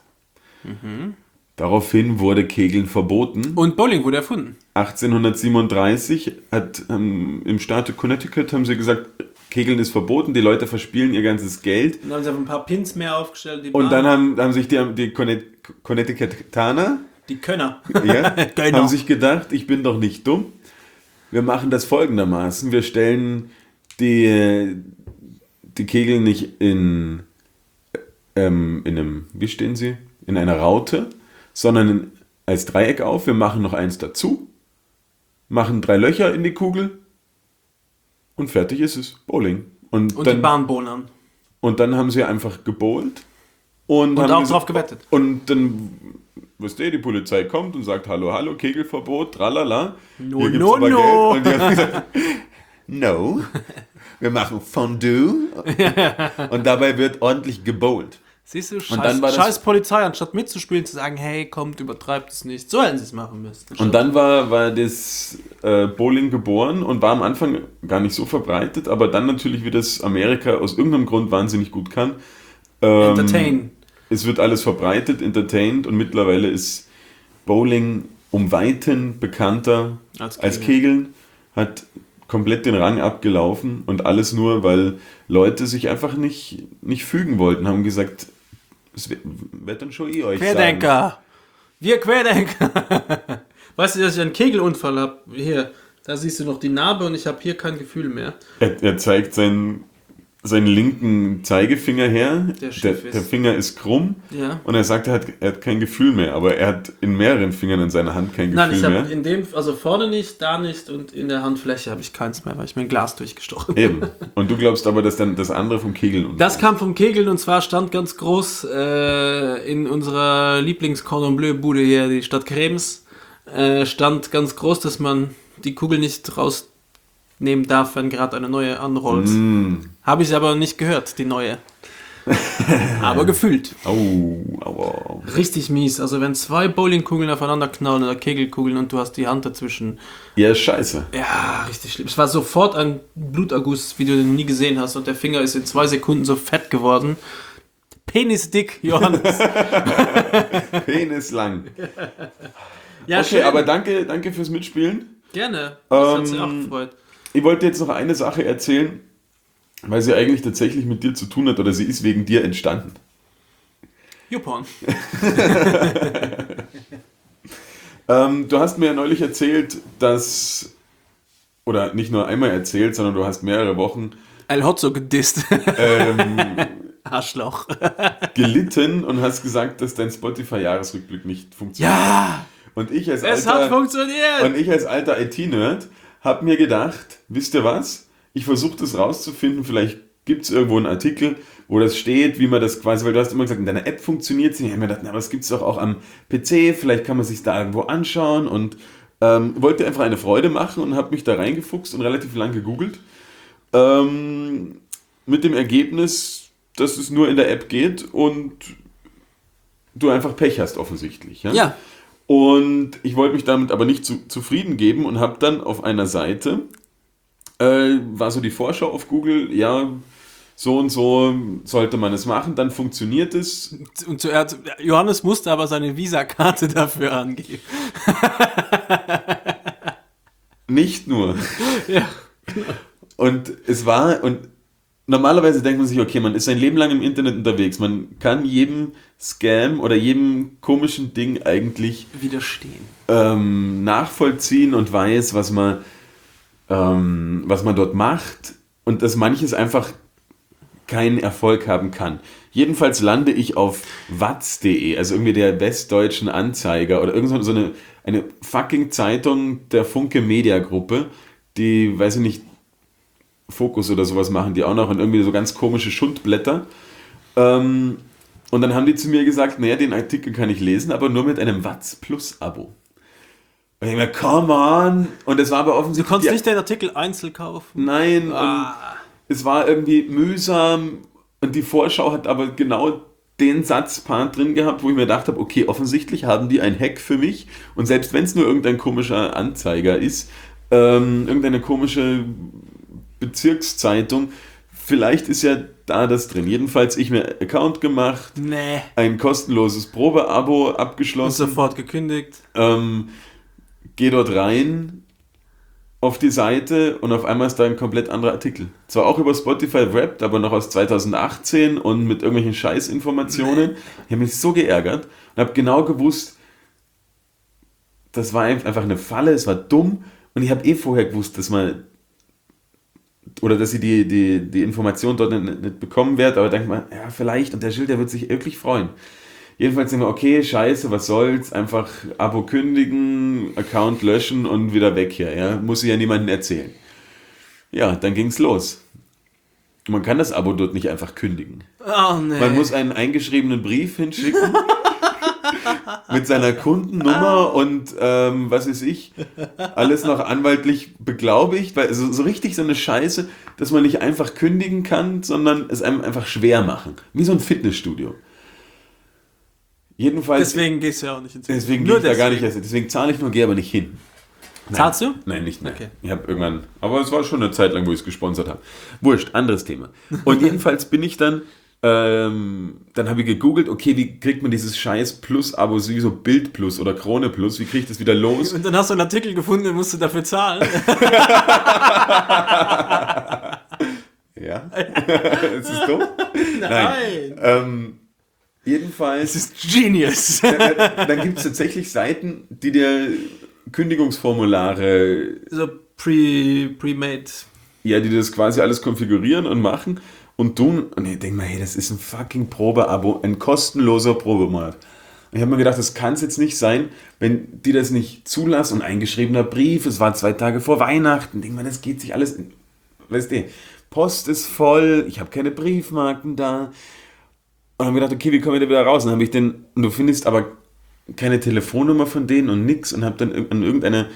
Daraufhin wurde Kegeln verboten. Und Bowling wurde erfunden. achtzehnhundertsiebenunddreißig hat ähm, im Staate Connecticut haben sie gesagt, Kegeln ist verboten, die Leute verspielen ihr ganzes Geld. Dann haben sie einfach ein paar Pins mehr aufgestellt. Die Und Bahn- dann haben, haben sich die, die Connet- Connecticutaner Die Könner. ja, Genau. haben sich gedacht, ich bin doch nicht dumm. Wir machen das folgendermaßen. Wir stellen die, die Kegel nicht in, ähm, in einem, wie stehen sie? In einer Raute, sondern in, als Dreieck auf. Wir machen noch eins dazu, machen drei Löcher in die Kugel und fertig ist es. Bowling. Und, Und dann, die Bahnbohnern. und dann haben sie einfach gebowlt. Und, Und haben auch ges- drauf gewettet. Und dann, weißt du, die Polizei kommt und sagt, hallo, hallo, Kegelverbot, tralala. No, Hier gibt's no, aber no. Geld. Und die haben gesagt, no, wir machen Fondue. Und dabei wird ordentlich gebowlt. Siehst du, dann scheiß, war das- scheiß Polizei, anstatt mitzuspielen, zu sagen, hey, kommt, übertreibt es nicht. So hätten sie es machen müssen. Und dann war, war das äh, Bowling geboren und war am Anfang gar nicht so verbreitet, aber dann natürlich, wie das Amerika aus irgendeinem Grund wahnsinnig gut kann. Ähm, Entertain. Es wird alles verbreitet, entertained und mittlerweile ist Bowling um Weiten bekannter Als als Kegeln. Kegeln, hat komplett den Rang abgelaufen und alles nur, weil Leute sich einfach nicht, nicht fügen wollten, haben gesagt, es wird, wird dann schon eh euch sagen. Querdenker. Wir Querdenker. Weißt du, dass ich einen Kegelunfall habe? Hier, da siehst du noch die Narbe und ich habe hier kein Gefühl mehr. Er, er zeigt sein, seinen linken Zeigefinger her. Der Der, schief ist. der Finger ist krumm. Ja. Und er sagt, er hat, er hat kein Gefühl mehr. Aber er hat in mehreren Fingern in seiner Hand kein Nein, Gefühl ich habe mehr. in dem, also vorne nicht, da nicht und in der Handfläche habe ich keins mehr, weil ich mir ein Glas durchgestochen habe. Eben. Und du glaubst aber, dass dann das andere vom Kegeln und Das kam vom Kegeln und zwar stand ganz groß äh, in unserer Lieblings-Cordon Bleu-Bude hier, die Stadt Krems, äh, stand ganz groß, dass man die Kugel nicht rausnehmen darf, wenn gerade eine neue anrollt. Mm. Habe ich aber nicht gehört, die neue. Aber gefühlt. Oh, aber. Richtig mies. Also wenn zwei Bowlingkugeln aufeinander knallen oder Kegelkugeln und du hast die Hand dazwischen. Ja, scheiße. Ja, richtig schlimm. Es war sofort ein Bluterguss, wie du den nie gesehen hast. Und der Finger ist in zwei Sekunden so fett geworden. Penisdick, Johannes. Penis lang. Ja, Okay, aber danke, danke fürs Mitspielen. Gerne. Das hat sich auch Ähm, gefreut. Ich wollte jetzt noch eine Sache erzählen, weil sie eigentlich tatsächlich mit dir zu tun hat oder sie ist wegen dir entstanden. YouPorn. Ähm, du hast mir ja neulich erzählt, dass, oder nicht nur einmal erzählt, sondern du hast mehrere Wochen El Hotzo gedisst. ähm, Arschloch. gelitten und hast gesagt, dass dein Spotify-Jahresrückblick nicht funktioniert. Ja, Und ich als es hat alter, funktioniert. und ich als alter I T-Nerd habe mir gedacht, wisst ihr was? Ich versuche das rauszufinden, vielleicht gibt es irgendwo einen Artikel, wo das steht, wie man das quasi, weil du hast immer gesagt, in deiner App funktioniert es nicht. Ich habe mir gedacht, na, aber das gibt es doch auch am P C, vielleicht kann man sich da irgendwo anschauen und ähm, wollte einfach eine Freude machen und habe mich da reingefuchst und relativ lang gegoogelt. Ähm, mit dem Ergebnis, dass es nur in der App geht und du einfach Pech hast offensichtlich. Ja. Ja. Und ich wollte mich damit aber nicht zu, zufrieden geben und habe dann auf einer Seite, äh, war so die Vorschau auf Google, ja, so und so sollte man es machen, dann funktioniert es. Und zuerst, Johannes musste aber seine Visakarte dafür angeben. Nicht nur. Ja. Und es war, und normalerweise denkt man sich, okay, man ist sein Leben lang im Internet unterwegs, man kann jedem Scam oder jedem komischen Ding eigentlich Widerstehen. ähm, nachvollziehen und weiß, was man, ähm, was man dort macht und dass manches einfach keinen Erfolg haben kann. Jedenfalls lande ich auf watz punkt de, also irgendwie der westdeutschen Anzeiger oder irgend so eine, eine fucking Zeitung der Funke Media Gruppe, die, weiß ich nicht, Fokus oder sowas machen die auch noch und irgendwie so ganz komische Schundblätter. Ähm, und dann haben die zu mir gesagt, naja, den Artikel kann ich lesen, aber nur mit einem Watz Plus Abo. Und ich mir, come on! Und es war aber Du offensichtlich... konntest die- nicht den Artikel einzeln kaufen. Nein, Ah. und es war irgendwie mühsam und die Vorschau hat aber genau den Satzpart drin gehabt, wo ich mir gedacht habe, okay, offensichtlich haben die ein Hack für mich und selbst wenn es nur irgendein komischer Anzeiger ist, ähm, irgendeine komische Bezirkszeitung, vielleicht ist ja da das drin. Jedenfalls ich mir Account gemacht, Nee. ein kostenloses Probeabo Und abgeschlossen, sofort gekündigt. ähm, geh dort rein auf die Seite und auf einmal ist da ein komplett anderer Artikel. Zwar auch über Spotify Wrapped, aber noch aus zweitausendachtzehn und mit irgendwelchen Scheißinformationen. Ich habe mich so geärgert und habe genau gewusst, das war einfach eine Falle, es war dumm und ich habe eh vorher gewusst, dass man oder dass ich die, die, die Information dort nicht, nicht bekommen werde, aber denke mal, ja, vielleicht, und der Schild, der wird sich wirklich freuen. Jedenfalls denke ich mir, okay, scheiße, was soll's, einfach Abo kündigen, Account löschen und wieder weg hier, ja, muss ich ja niemandem erzählen. Ja, dann ging's los. Man kann das Abo dort nicht einfach kündigen. Oh nee. Man muss einen eingeschriebenen Brief hinschicken mit seiner Kundennummer und ähm, was weiß ich, alles noch anwaltlich beglaubigt, weil so, so richtig so eine Scheiße, dass man nicht einfach kündigen kann, sondern es einem einfach schwer machen. Wie so ein Fitnessstudio. Jedenfalls, Deswegen gehst du ja auch nicht ins deswegen Nur gehe ich da gar nicht deswegen. erst. Deswegen zahle ich nur, gehe aber nicht hin. Nein. Zahlst du? Nein, nicht mehr. Okay. Ich habe irgendwann, aber es war schon eine Zeit lang, wo ich es gesponsert habe. Wurscht, anderes Thema. Und jedenfalls bin ich dann, ähm, dann habe ich gegoogelt, okay, wie kriegt man dieses scheiß Plus-Abo, wie so Bild Plus oder Krone Plus, wie kriege ich das wieder los? Und dann hast du einen Artikel gefunden und musst du dafür zahlen. Ja, ist es dumm? Nein. Ähm, jedenfalls, Das ist Genius. dann, dann gibt es tatsächlich Seiten, die dir Kündigungsformulare, So pre, pre-made. ja, die das quasi alles konfigurieren und machen. und tun. Und ich denke mir, hey, das ist ein fucking Probeabo, ein kostenloser Probemonat. Und ich habe mir gedacht, das kann es jetzt nicht sein, wenn die das nicht zulassen und eingeschriebener Brief, es war zwei Tage vor Weihnachten, denke mal, das geht sich alles, weißt du, Post ist voll, ich habe keine Briefmarken da. Und dann habe ich gedacht, okay, wie kommen wir da wieder raus? Und dann habe ich den, und du findest aber keine Telefonnummer von denen und nix und habe dann an irgendeine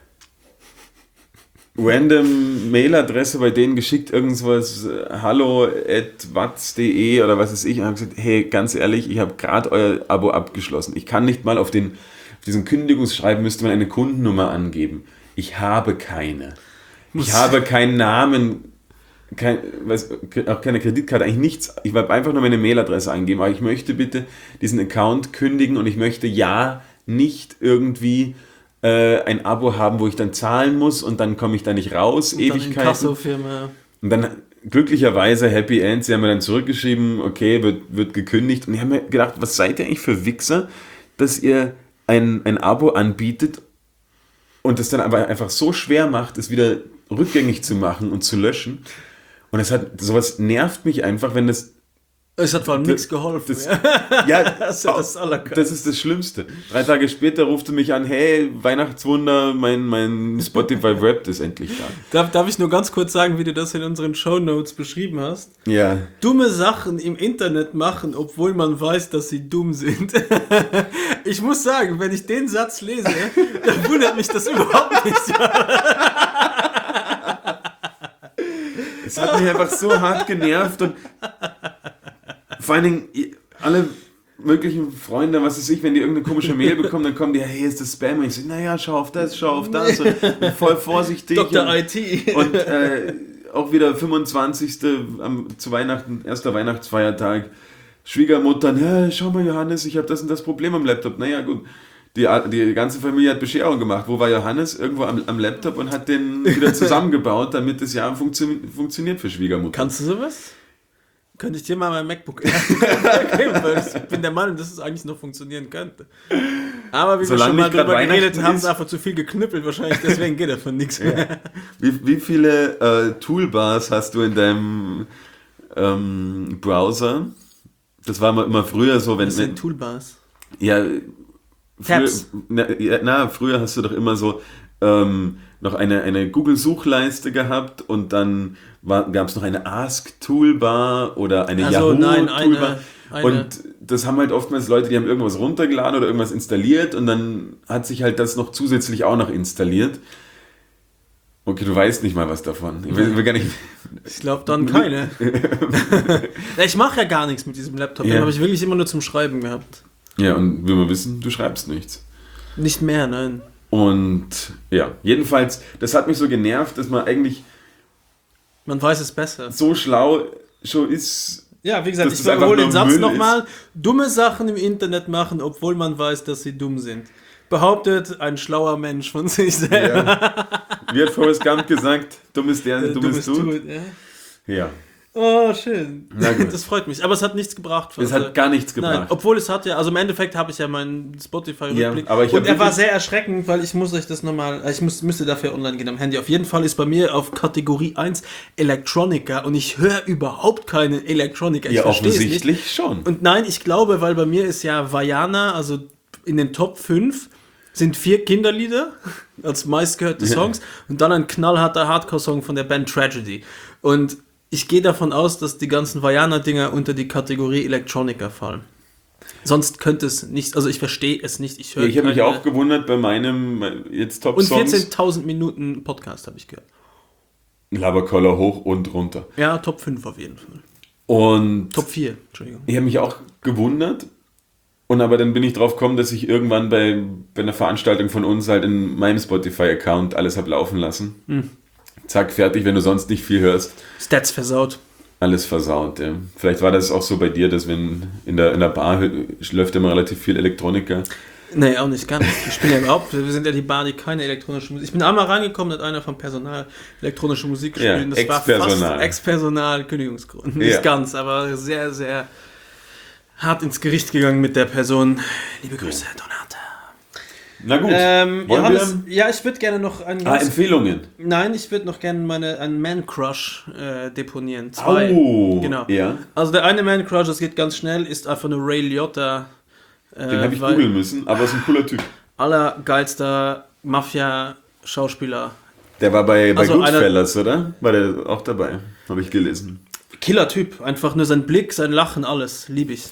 random Mailadresse bei denen geschickt, irgendwas hallo at watz punkt de oder was weiß ich, und habe gesagt, hey, ganz ehrlich, ich habe gerade euer Abo abgeschlossen. Ich kann nicht mal auf, den, auf diesen Kündigungsschreiben müsste man eine Kundennummer angeben. Ich habe keine. Ich habe keinen Namen, kein, weiß, auch keine Kreditkarte, eigentlich nichts. Ich werde einfach nur meine Mailadresse eingeben, aber ich möchte bitte diesen Account kündigen und ich möchte ja nicht irgendwie ein Abo haben, wo ich dann zahlen muss und dann komme ich da nicht raus, und Ewigkeiten. Dann und dann glücklicherweise Happy End, sie haben mir dann zurückgeschrieben, okay, wird, wird gekündigt. Und ich habe mir gedacht, was seid ihr eigentlich für Wichser, dass ihr ein, ein Abo anbietet und es dann aber einfach so schwer macht, es wieder rückgängig zu machen und zu löschen. Und es hat, sowas nervt mich einfach, wenn das. Es hat vor allem nichts geholfen. Das, ja, das, ist ja das, das ist das Schlimmste. Drei Tage später rufte mich an, hey, Weihnachtswunder, mein, mein Spotify Wrapped ist endlich da. Darf, darf ich nur ganz kurz sagen, wie du das in unseren Shownotes beschrieben hast? Ja. Dumme Sachen im Internet machen, obwohl man weiß, dass sie dumm sind. Ich muss sagen, wenn ich den Satz lese, dann wundert mich das überhaupt nicht. Es hat mich einfach so hart genervt und vor allen Dingen alle möglichen Freunde, was weiß ich, wenn die irgendeine komische Mail bekommen, dann kommen die, hey, ist das Spam? Und ich sage, naja, schau auf das, schau auf das. Und voll vorsichtig. Doktor und, I T. Und äh, auch wieder fünfundzwanzigste Am, zu Weihnachten, erster Weihnachtsfeiertag, Schwiegermutter, ja, schau mal Johannes, ich habe das und das Problem am Laptop. Naja, gut. Die, die ganze Familie hat Bescherung gemacht. Wo war Johannes? Irgendwo am, am Laptop und hat den wieder zusammengebaut, damit das Jahr funktio- funktioniert für Schwiegermutter. Kannst du sowas? Könnte ich dir mal mein MacBook geben, weil ich bin der Meinung, dass es eigentlich noch funktionieren könnte. Aber wie Solange wir schon mal nicht drüber geredet Weihnachten haben, ist. sie einfach zu viel geknüppelt wahrscheinlich, deswegen geht davon nichts mehr. Ja. Wie, wie viele äh, Toolbars hast du in deinem ähm, Browser? Das war immer früher so, wenn... Was sind Toolbars? Ja, früher, Tabs. na, ja, na, früher hast du doch immer so ähm, noch eine, eine Google-Suchleiste gehabt und dann gab es noch eine Ask-Toolbar oder eine Also, nein, Yahoo-Toolbar. eine, eine. Und das haben halt oftmals Leute, die haben irgendwas runtergeladen oder irgendwas installiert und dann hat sich halt das noch zusätzlich auch noch installiert. Okay, du weißt nicht mal was davon. Ich will, will gar nicht. Ich glaube dann keine. Ich mache ja gar nichts mit diesem Laptop, Ja. den habe ich wirklich immer nur zum Schreiben gehabt. Ja, und will man wissen, du schreibst nichts. Nicht mehr, nein. Und ja, jedenfalls, das hat mich so genervt, dass man eigentlich Man weiß es besser. so schlau schon ist. Ja, wie gesagt, dass ich das einfach wiederhole den nur Satz Müll nochmal. Dumme Sachen im Internet machen, obwohl man weiß, dass sie dumm sind. Behauptet ein schlauer Mensch von sich selber. Ja. Wie hat Forrest Gump gesagt, dumm ist der, dumm ist du. Ja. Ja, Oh, schön. Na gut. Das freut mich. Aber es hat nichts gebracht. es hat gar nichts Nein, gebracht. obwohl es hat ja, also im Endeffekt habe ich ja meinen Spotify-Rückblick. Ja, aber ich und hab er war wirklich- sehr erschreckend, weil ich muss euch das nochmal, ich muss, müsste dafür online gehen am Handy. Auf jeden Fall ist bei mir auf Kategorie eins Electronica und ich höre überhaupt keine Electronica. Ich Ja, verstehe es nicht. offensichtlich schon. Und nein, ich glaube, weil bei mir ist ja Vajana, also in den Top fünf sind vier Kinderlieder als meistgehörte Ja. Songs und dann ein knallharter Hardcore-Song von der Band Tragedy. Und ich gehe davon aus, dass die ganzen Vajana-Dinger unter die Kategorie Electronica fallen. Sonst könnte es nicht, also ich verstehe es nicht. Ich, höre Ja, ich habe mich keine- auch gewundert bei meinem äh, jetzt Und Top-Songs. vierzehntausend Minuten Podcast habe ich gehört. Laberkoller hoch und runter. Ja, Top fünf auf jeden Fall. Und Top vier, Entschuldigung. ich habe mich auch gewundert. Und aber dann bin ich drauf gekommen, dass ich irgendwann bei, bei einer Veranstaltung von uns halt in meinem Spotify-Account alles habe laufen lassen. Hm. Zack, fertig, wenn du sonst nicht viel hörst. Stats versaut. Alles versaut, ja. Vielleicht war das auch so bei dir, dass wenn in der, in der Bar hö- läuft immer relativ viel Elektronika. Nee, auch nicht, gar nicht. Ich bin ja überhaupt, wir sind ja die Bar, die keine elektronische Musik. Ich bin einmal reingekommen, hat einer vom Personal elektronische Musik gespielt. Ja, und das war Ex-Personal. fast Ex-Personal, Kündigungsgrund. Nicht Ja. ganz, aber sehr, sehr hart ins Gericht gegangen mit der Person. Liebe Grüße, Donata. Na gut. Ähm, Wollen Johannes, wir? ja, ich würde gerne noch einen Ah, Empfehlungen. Nein, ich würde noch gerne meine einen Man-Crush äh, deponieren. Zwei. Oh, Genau. ja. Also der eine Man-Crush, das geht ganz schnell, ist einfach nur Ray Liotta. Äh, Den habe ich weil googeln müssen, aber ist ein cooler Typ. Allergeilster Mafia-Schauspieler. Der war bei, bei Also einer- Goodfellas, oder? War der auch dabei? Habe ich gelesen. Killer-Typ. Einfach nur sein Blick, sein Lachen, alles. Lieb ich.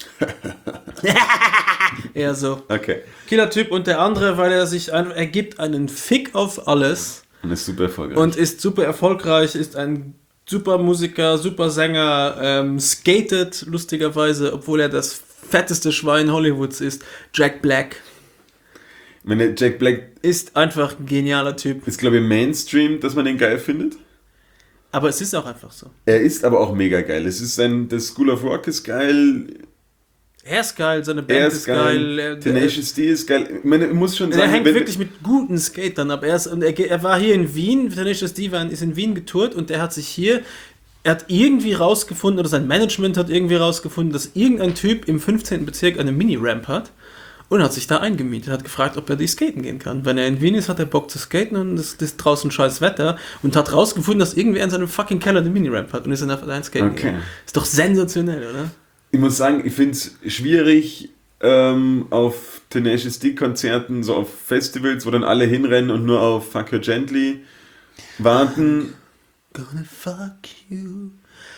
Eher so. Okay. Killer-Typ und der andere, weil er sich einfach, er gibt einen Fick auf alles Und ist super erfolgreich. und ist super erfolgreich, ist ein super Musiker, super Sänger, ähm, skatet lustigerweise, obwohl er das fetteste Schwein Hollywoods ist. Jack Black Ich meine, Jack Black ist einfach ein genialer Typ. ist, glaube ich, Mainstream, dass man den geil findet. Aber es ist auch einfach so. Er ist aber auch mega geil. Es ist ein, das School of Rock ist geil. Er ist geil, seine Band Er ist, ist geil. geil. er- Tenacious D ist geil. Ich meine, ich muss schon Er sagen, hängt wenn- wirklich mit guten Skatern ab. Er, ist, und er, ge- er war hier in Wien, Tenacious D war, ist in Wien getourt und er hat sich hier, er hat irgendwie rausgefunden, oder sein Management hat irgendwie rausgefunden, dass irgendein Typ im fünfzehnten Bezirk eine Mini-Ramp hat und hat sich da eingemietet, hat gefragt, ob er die skaten gehen kann. Wenn er in Wien ist, hat er Bock zu skaten und es ist draußen scheiß Wetter und hat rausgefunden, dass irgendwer in seinem fucking Keller eine Mini-Ramp hat und ist dann einfach da skaten Okay. gegangen. Ist doch sensationell, oder? ich muss sagen, ich finde es schwierig ähm, auf Tenacious D-Konzerten, so auf Festivals, wo dann alle hinrennen und nur auf Fuck Her Gently warten. Gonna fuck you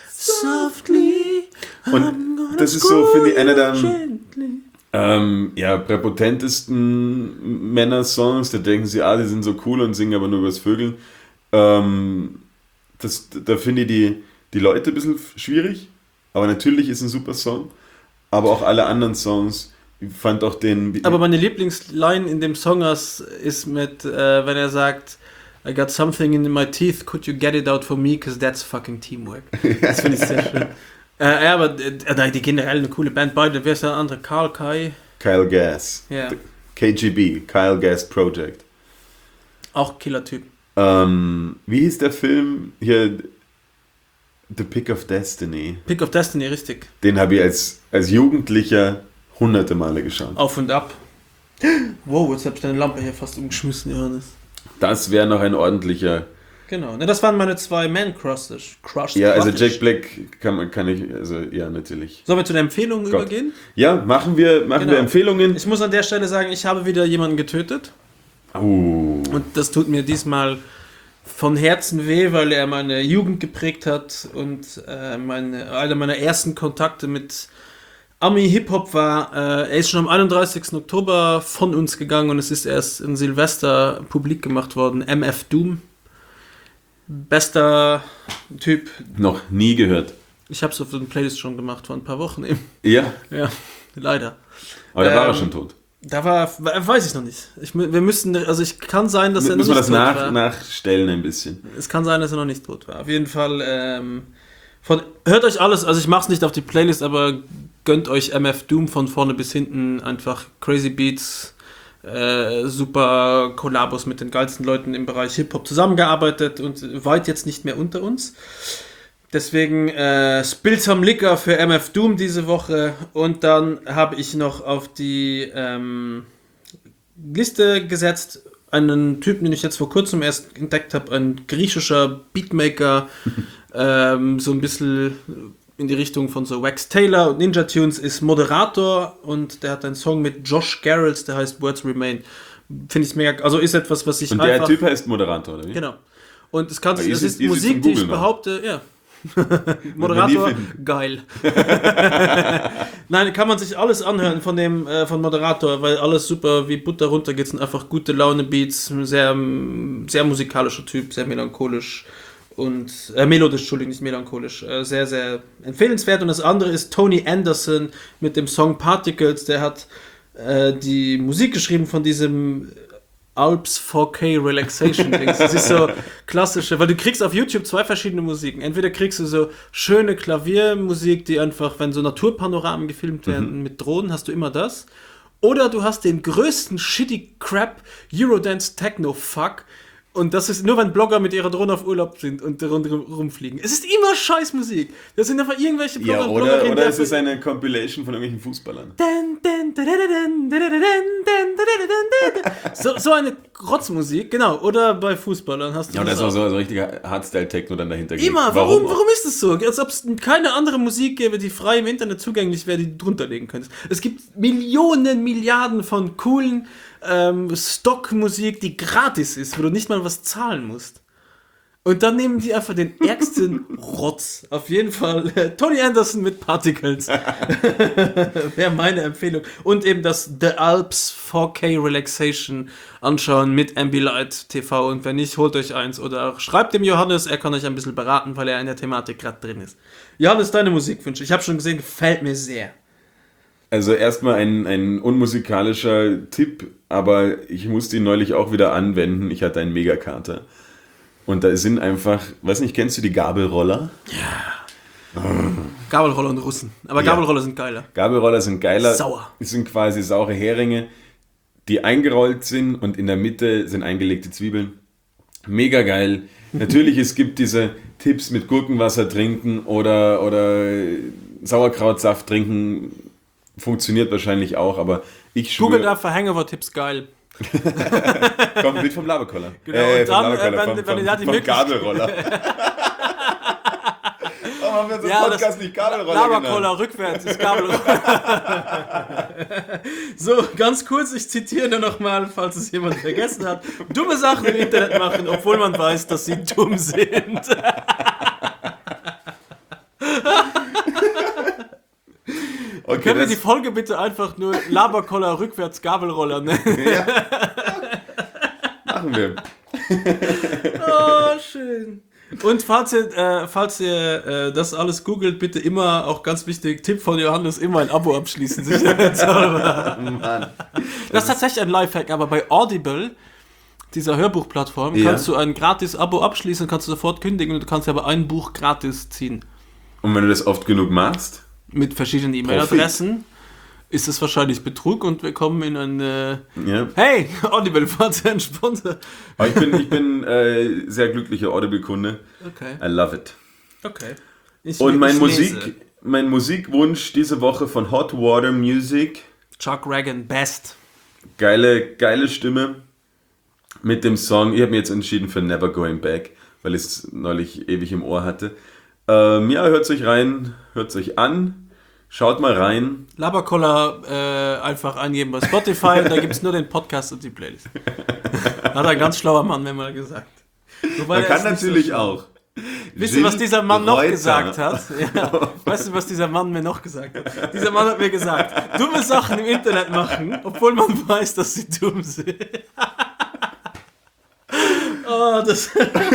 softly. Und das ist so, finde ich, einer der Gently. ähm, ja, präpotentesten Männer-Songs. Da denken sie, ah, die sind so cool und singen aber nur übers Vögeln. Ähm, das, da finde ich die, die Leute ein bisschen schwierig. Aber natürlich ist ein super Song. Aber auch alle anderen Songs. Ich fand auch den... Aber meine Lieblingsline in dem Song ist ist mit, äh, wenn er sagt, I got something in my teeth, could you get it out for me, because that's fucking teamwork. Das finde ich sehr schön. Äh, ja, aber äh, nein, die generell eine coole Band, beide, wer ist der andere? Karl, Kai? Kyle Gass. Ja, K G B, Kyle Gass Project. auch Killer-Typ. Ähm, wie hieß der Film hier? The Pick of Destiny. Pick of Destiny, richtig. Den habe ich als, als Jugendlicher hunderte Male geschaut. Auf und ab. Wow, jetzt hab ich deine Lampe hier fast umgeschmissen, Johannes. Das wäre noch ein ordentlicher... Genau, ne, das waren meine zwei Man-Crushes. Crushes. Ja, also Crushes. Jack Black kann, man- kann ich... Also ja, natürlich. Sollen wir zu den Empfehlungen Gott. übergehen? Ja, machen wir, machen Genau. wir Empfehlungen. Ich muss an der Stelle sagen, ich habe wieder jemanden getötet. Oh. Und das tut mir diesmal von Herzen weh, weil er meine Jugend geprägt hat und äh, meine, einer meiner ersten Kontakte mit Ami-Hip-Hop war. Äh, er ist schon am einunddreißigsten Oktober von uns gegangen und es ist erst in Silvester publik gemacht worden. M F Doom. Bester Typ. Noch nie gehört. Ich habe es auf den Playlist schon gemacht vor ein paar Wochen eben. Ja, Ja, leider. aber da war er Ähm, schon tot. Da war, weiß ich noch nicht. Ich, wir müssten, also ich kann sein, dass er noch Müssen wir nicht das tot nach, war. nachstellen ein bisschen. Es kann sein, dass er noch nicht tot war. Auf jeden Fall, ähm, von, hört euch alles, also ich mach's nicht auf die Playlist, aber gönnt euch M F Doom von vorne bis hinten. Einfach crazy Beats, äh, super Kollabos mit den geilsten Leuten im Bereich Hip-Hop zusammengearbeitet und weit jetzt nicht mehr unter uns. Deswegen äh, Spill some Liquor für M F Doom diese Woche und dann habe ich noch auf die ähm, Liste gesetzt einen Typen, den ich jetzt vor kurzem erst entdeckt habe, ein griechischer Beatmaker, ähm, so ein bisschen in die Richtung von so Wax Taylor und Ninja Tunes, ist Moderator und der hat einen Song mit Josh Garrels, der heißt Words Remain. Finde ich mega, also ist etwas, was ich Und der einfach... Typ heißt Moderator, oder wie? Genau. Und es kann Aber es easy- ist easy Musik, zum die ich Googlen, ne? behaupte, ja. nie Moderator, finden. geil. Nein, kann man sich alles anhören von dem äh, von Moderator, weil alles super wie Butter runtergeht, sind einfach gute Laune Beats, sehr sehr musikalischer Typ, sehr melancholisch und äh, melodisch, Entschuldigung, nicht melancholisch, äh, sehr sehr empfehlenswert. Und das andere ist Tony Anderson mit dem Song Particles, der hat äh, die Musik geschrieben von diesem Alps vier K Relaxation Dings. Das ist so klassische, weil du kriegst auf YouTube zwei verschiedene Musiken. Entweder kriegst du so schöne Klaviermusik, die einfach, wenn so Naturpanoramen gefilmt werden mit Drohnen, hast du immer das. Oder du hast den größten shitty Crap Eurodance Techno Fuck Und das ist nur, wenn Blogger mit ihrer Drohne auf Urlaub sind und rundherum rumfliegen. Es ist immer Scheißmusik. Das sind einfach irgendwelche Blogger Ja, und oder, Bloggerinnen, oder die es ist einfach- eine Compilation von irgendwelchen Fußballern. So, so eine Rotzmusik, genau. Oder bei Fußballern hast du Ja, und da das ist auch auch. so, so richtiger Hardstyle-Techno dann dahinter. Immer, warum, auch? warum ist es so? Als ob es keine andere Musik gäbe, die frei im Internet zugänglich wäre, die du drunter legen könntest. Es gibt Millionen, Milliarden von coolen ähm, Stockmusik, die gratis ist, wo du nicht mal was zahlen musst. Und dann nehmen die einfach den ärgsten Rotz. Auf jeden Fall äh, Tony Anderson mit Particles. Wäre meine Empfehlung. Und eben das The Alps vier K Relaxation anschauen mit Ambilight T V. Und wenn nicht, holt euch eins. Oder schreibt dem Johannes, er kann euch ein bisschen beraten, weil er in der Thematik gerade drin ist. Johannes, deine Musikwünsche. Ich habe schon gesehen, gefällt mir sehr. Also erstmal ein, ein unmusikalischer Tipp, aber ich musste ihn neulich auch wieder anwenden. Ich hatte einen Megakater. Und da sind einfach, weiß nicht, kennst du die Gabelroller? Gabelroller und Russen. Aber Ja. Gabelroller sind geiler. Gabelroller sind geiler. Sauer. Es sind quasi saure Heringe, die eingerollt sind und in der Mitte sind eingelegte Zwiebeln. Mega geil. Natürlich, es gibt diese Tipps mit Gurkenwasser trinken oder, oder Sauerkrautsaft trinken. Funktioniert wahrscheinlich auch, aber ich Google schwöre... da für Hangover-Tipps geil. Kommt mit vom Laberkoller. Genau, äh, und vom dann, Laberkoller, äh, wenn- vom, wenn vom, ihr da die vom Möglichkeit- Gabelroller. Warum haben wir unseren Ja, Podcast das- nicht Gabelroller genannt? Labercoller rückwärts ist Gabelroller. So, ganz kurz, ich zitiere nur nochmal, falls es jemand vergessen hat. Dumme Sachen im Internet machen, obwohl man weiß, dass sie dumm sind. Okay, Können wir das- die Folge bitte einfach nur Labercoller rückwärts Gabelroller nennen? machen wir. Oh, schön. Und falls ihr, äh, falls ihr äh, das alles googelt, bitte immer, auch ganz wichtig, Tipp von Johannes, immer ein Abo abschließen. Sicherheitshalber. Mann. Das ist tatsächlich ein Lifehack, aber bei Audible, dieser Hörbuchplattform, Ja. kannst du ein gratis Abo abschließen, kannst du sofort kündigen und du kannst aber ein Buch gratis ziehen. Und wenn du das oft genug machst, Mit verschiedenen E-Mail-Adressen ist es wahrscheinlich Betrug und wir kommen in eine... ja. Hey, Audible, falls ihr ein Sponsor... Aber ich bin, ich bin äh, sehr glücklicher Audible-Kunde. Okay, I love it. okay. Ich, Und mein, ich Musik, lese. mein Musikwunsch diese Woche von Hot Water Music. Chuck Ragan, Best. Geile, geile Stimme mit dem Song. Ich habe mich jetzt entschieden für Never Going Back, weil ich es neulich ewig im Ohr hatte. Ähm, ja, hört euch rein, hört euch an. Schaut mal rein. Labercoller äh, einfach eingeben bei Spotify, da gibt es nur den Podcast und die Playlist. Hat ein ganz schlauer Mann mir mal gesagt. Wobei Man der kann ist nicht natürlich so schlau. auch. Wisst ihr, was Gilles dieser Mann noch Reuter. gesagt hat? Ja. Weißt du, was dieser Mann mir noch gesagt hat? Dieser Mann hat mir gesagt, dumme Sachen im Internet machen, obwohl man weiß, dass sie dumm sind. Oh, das...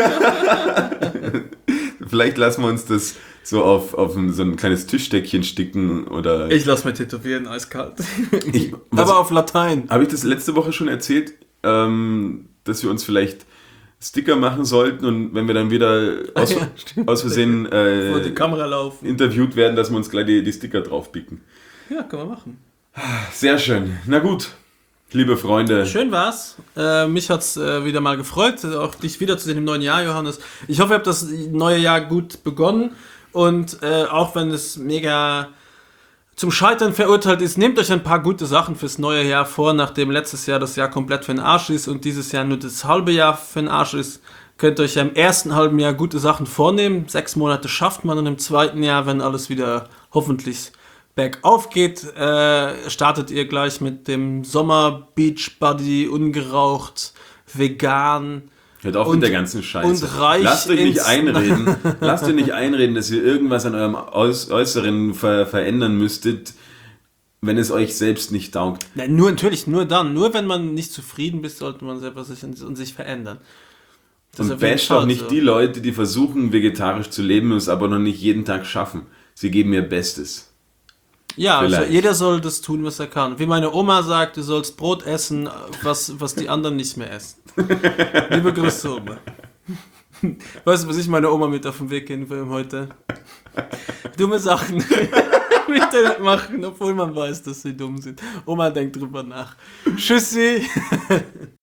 Vielleicht lassen wir uns das so auf, auf ein, so ein kleines Tischdeckchen sticken oder... Ich lass mir tätowieren, eiskalt. Ich- was- Aber auf Latein. Habe ich das letzte Woche schon erzählt, ähm, dass wir uns vielleicht Sticker machen sollten und wenn wir dann wieder aus, Ja, stimmt. aus Versehen Vor die äh, Kamera laufen. interviewt werden, dass wir uns gleich die, die Sticker draufpicken. Ja, können wir machen. Sehr schön. Na gut, liebe Freunde. Schön war's. Äh, mich hat's äh, wieder mal gefreut, auch dich wiederzusehen im neuen Jahr, Johannes. Ich hoffe, ihr habt das neue Jahr gut begonnen und äh, auch wenn es mega zum Scheitern verurteilt ist, nehmt euch ein paar gute Sachen fürs neue Jahr vor, nachdem letztes Jahr das Jahr komplett für den Arsch ist und dieses Jahr nur das halbe Jahr für den Arsch ist. Könnt ihr euch ja im ersten halben Jahr gute Sachen vornehmen. Sechs Monate schafft man und im zweiten Jahr, wenn alles wieder hoffentlich bergauf geht, äh, startet ihr gleich mit dem Sommer Beach Buddy, ungeraucht, vegan. Hört auf Und- mit der ganzen Scheiße. und reich Lasst euch nicht ins- einreden. Lasst euch nicht einreden, dass ihr irgendwas an eurem Äuß- Äußeren ver verändern müsstet, wenn es euch selbst nicht taugt. Na, nur natürlich, nur dann. Nur wenn man nicht zufrieden ist, sollte man selber sich und, und sich verändern. Das ist Und auf jeden basht Fall auch nicht so. die Leute, die versuchen, vegetarisch zu leben und es aber noch nicht jeden Tag schaffen. Sie geben ihr Bestes. Ja, also Vielleicht. jeder soll das tun, was er kann. Wie meine Oma sagt, du sollst Brot essen, was, was die anderen nicht mehr essen. Liebe Grüße, Oma. Weißt du, was ich meiner Oma mit auf den Weg gehen will heute? Dumme Sachen im Internet machen, obwohl man weiß, dass sie dumm sind. Oma denkt drüber nach. Tschüssi.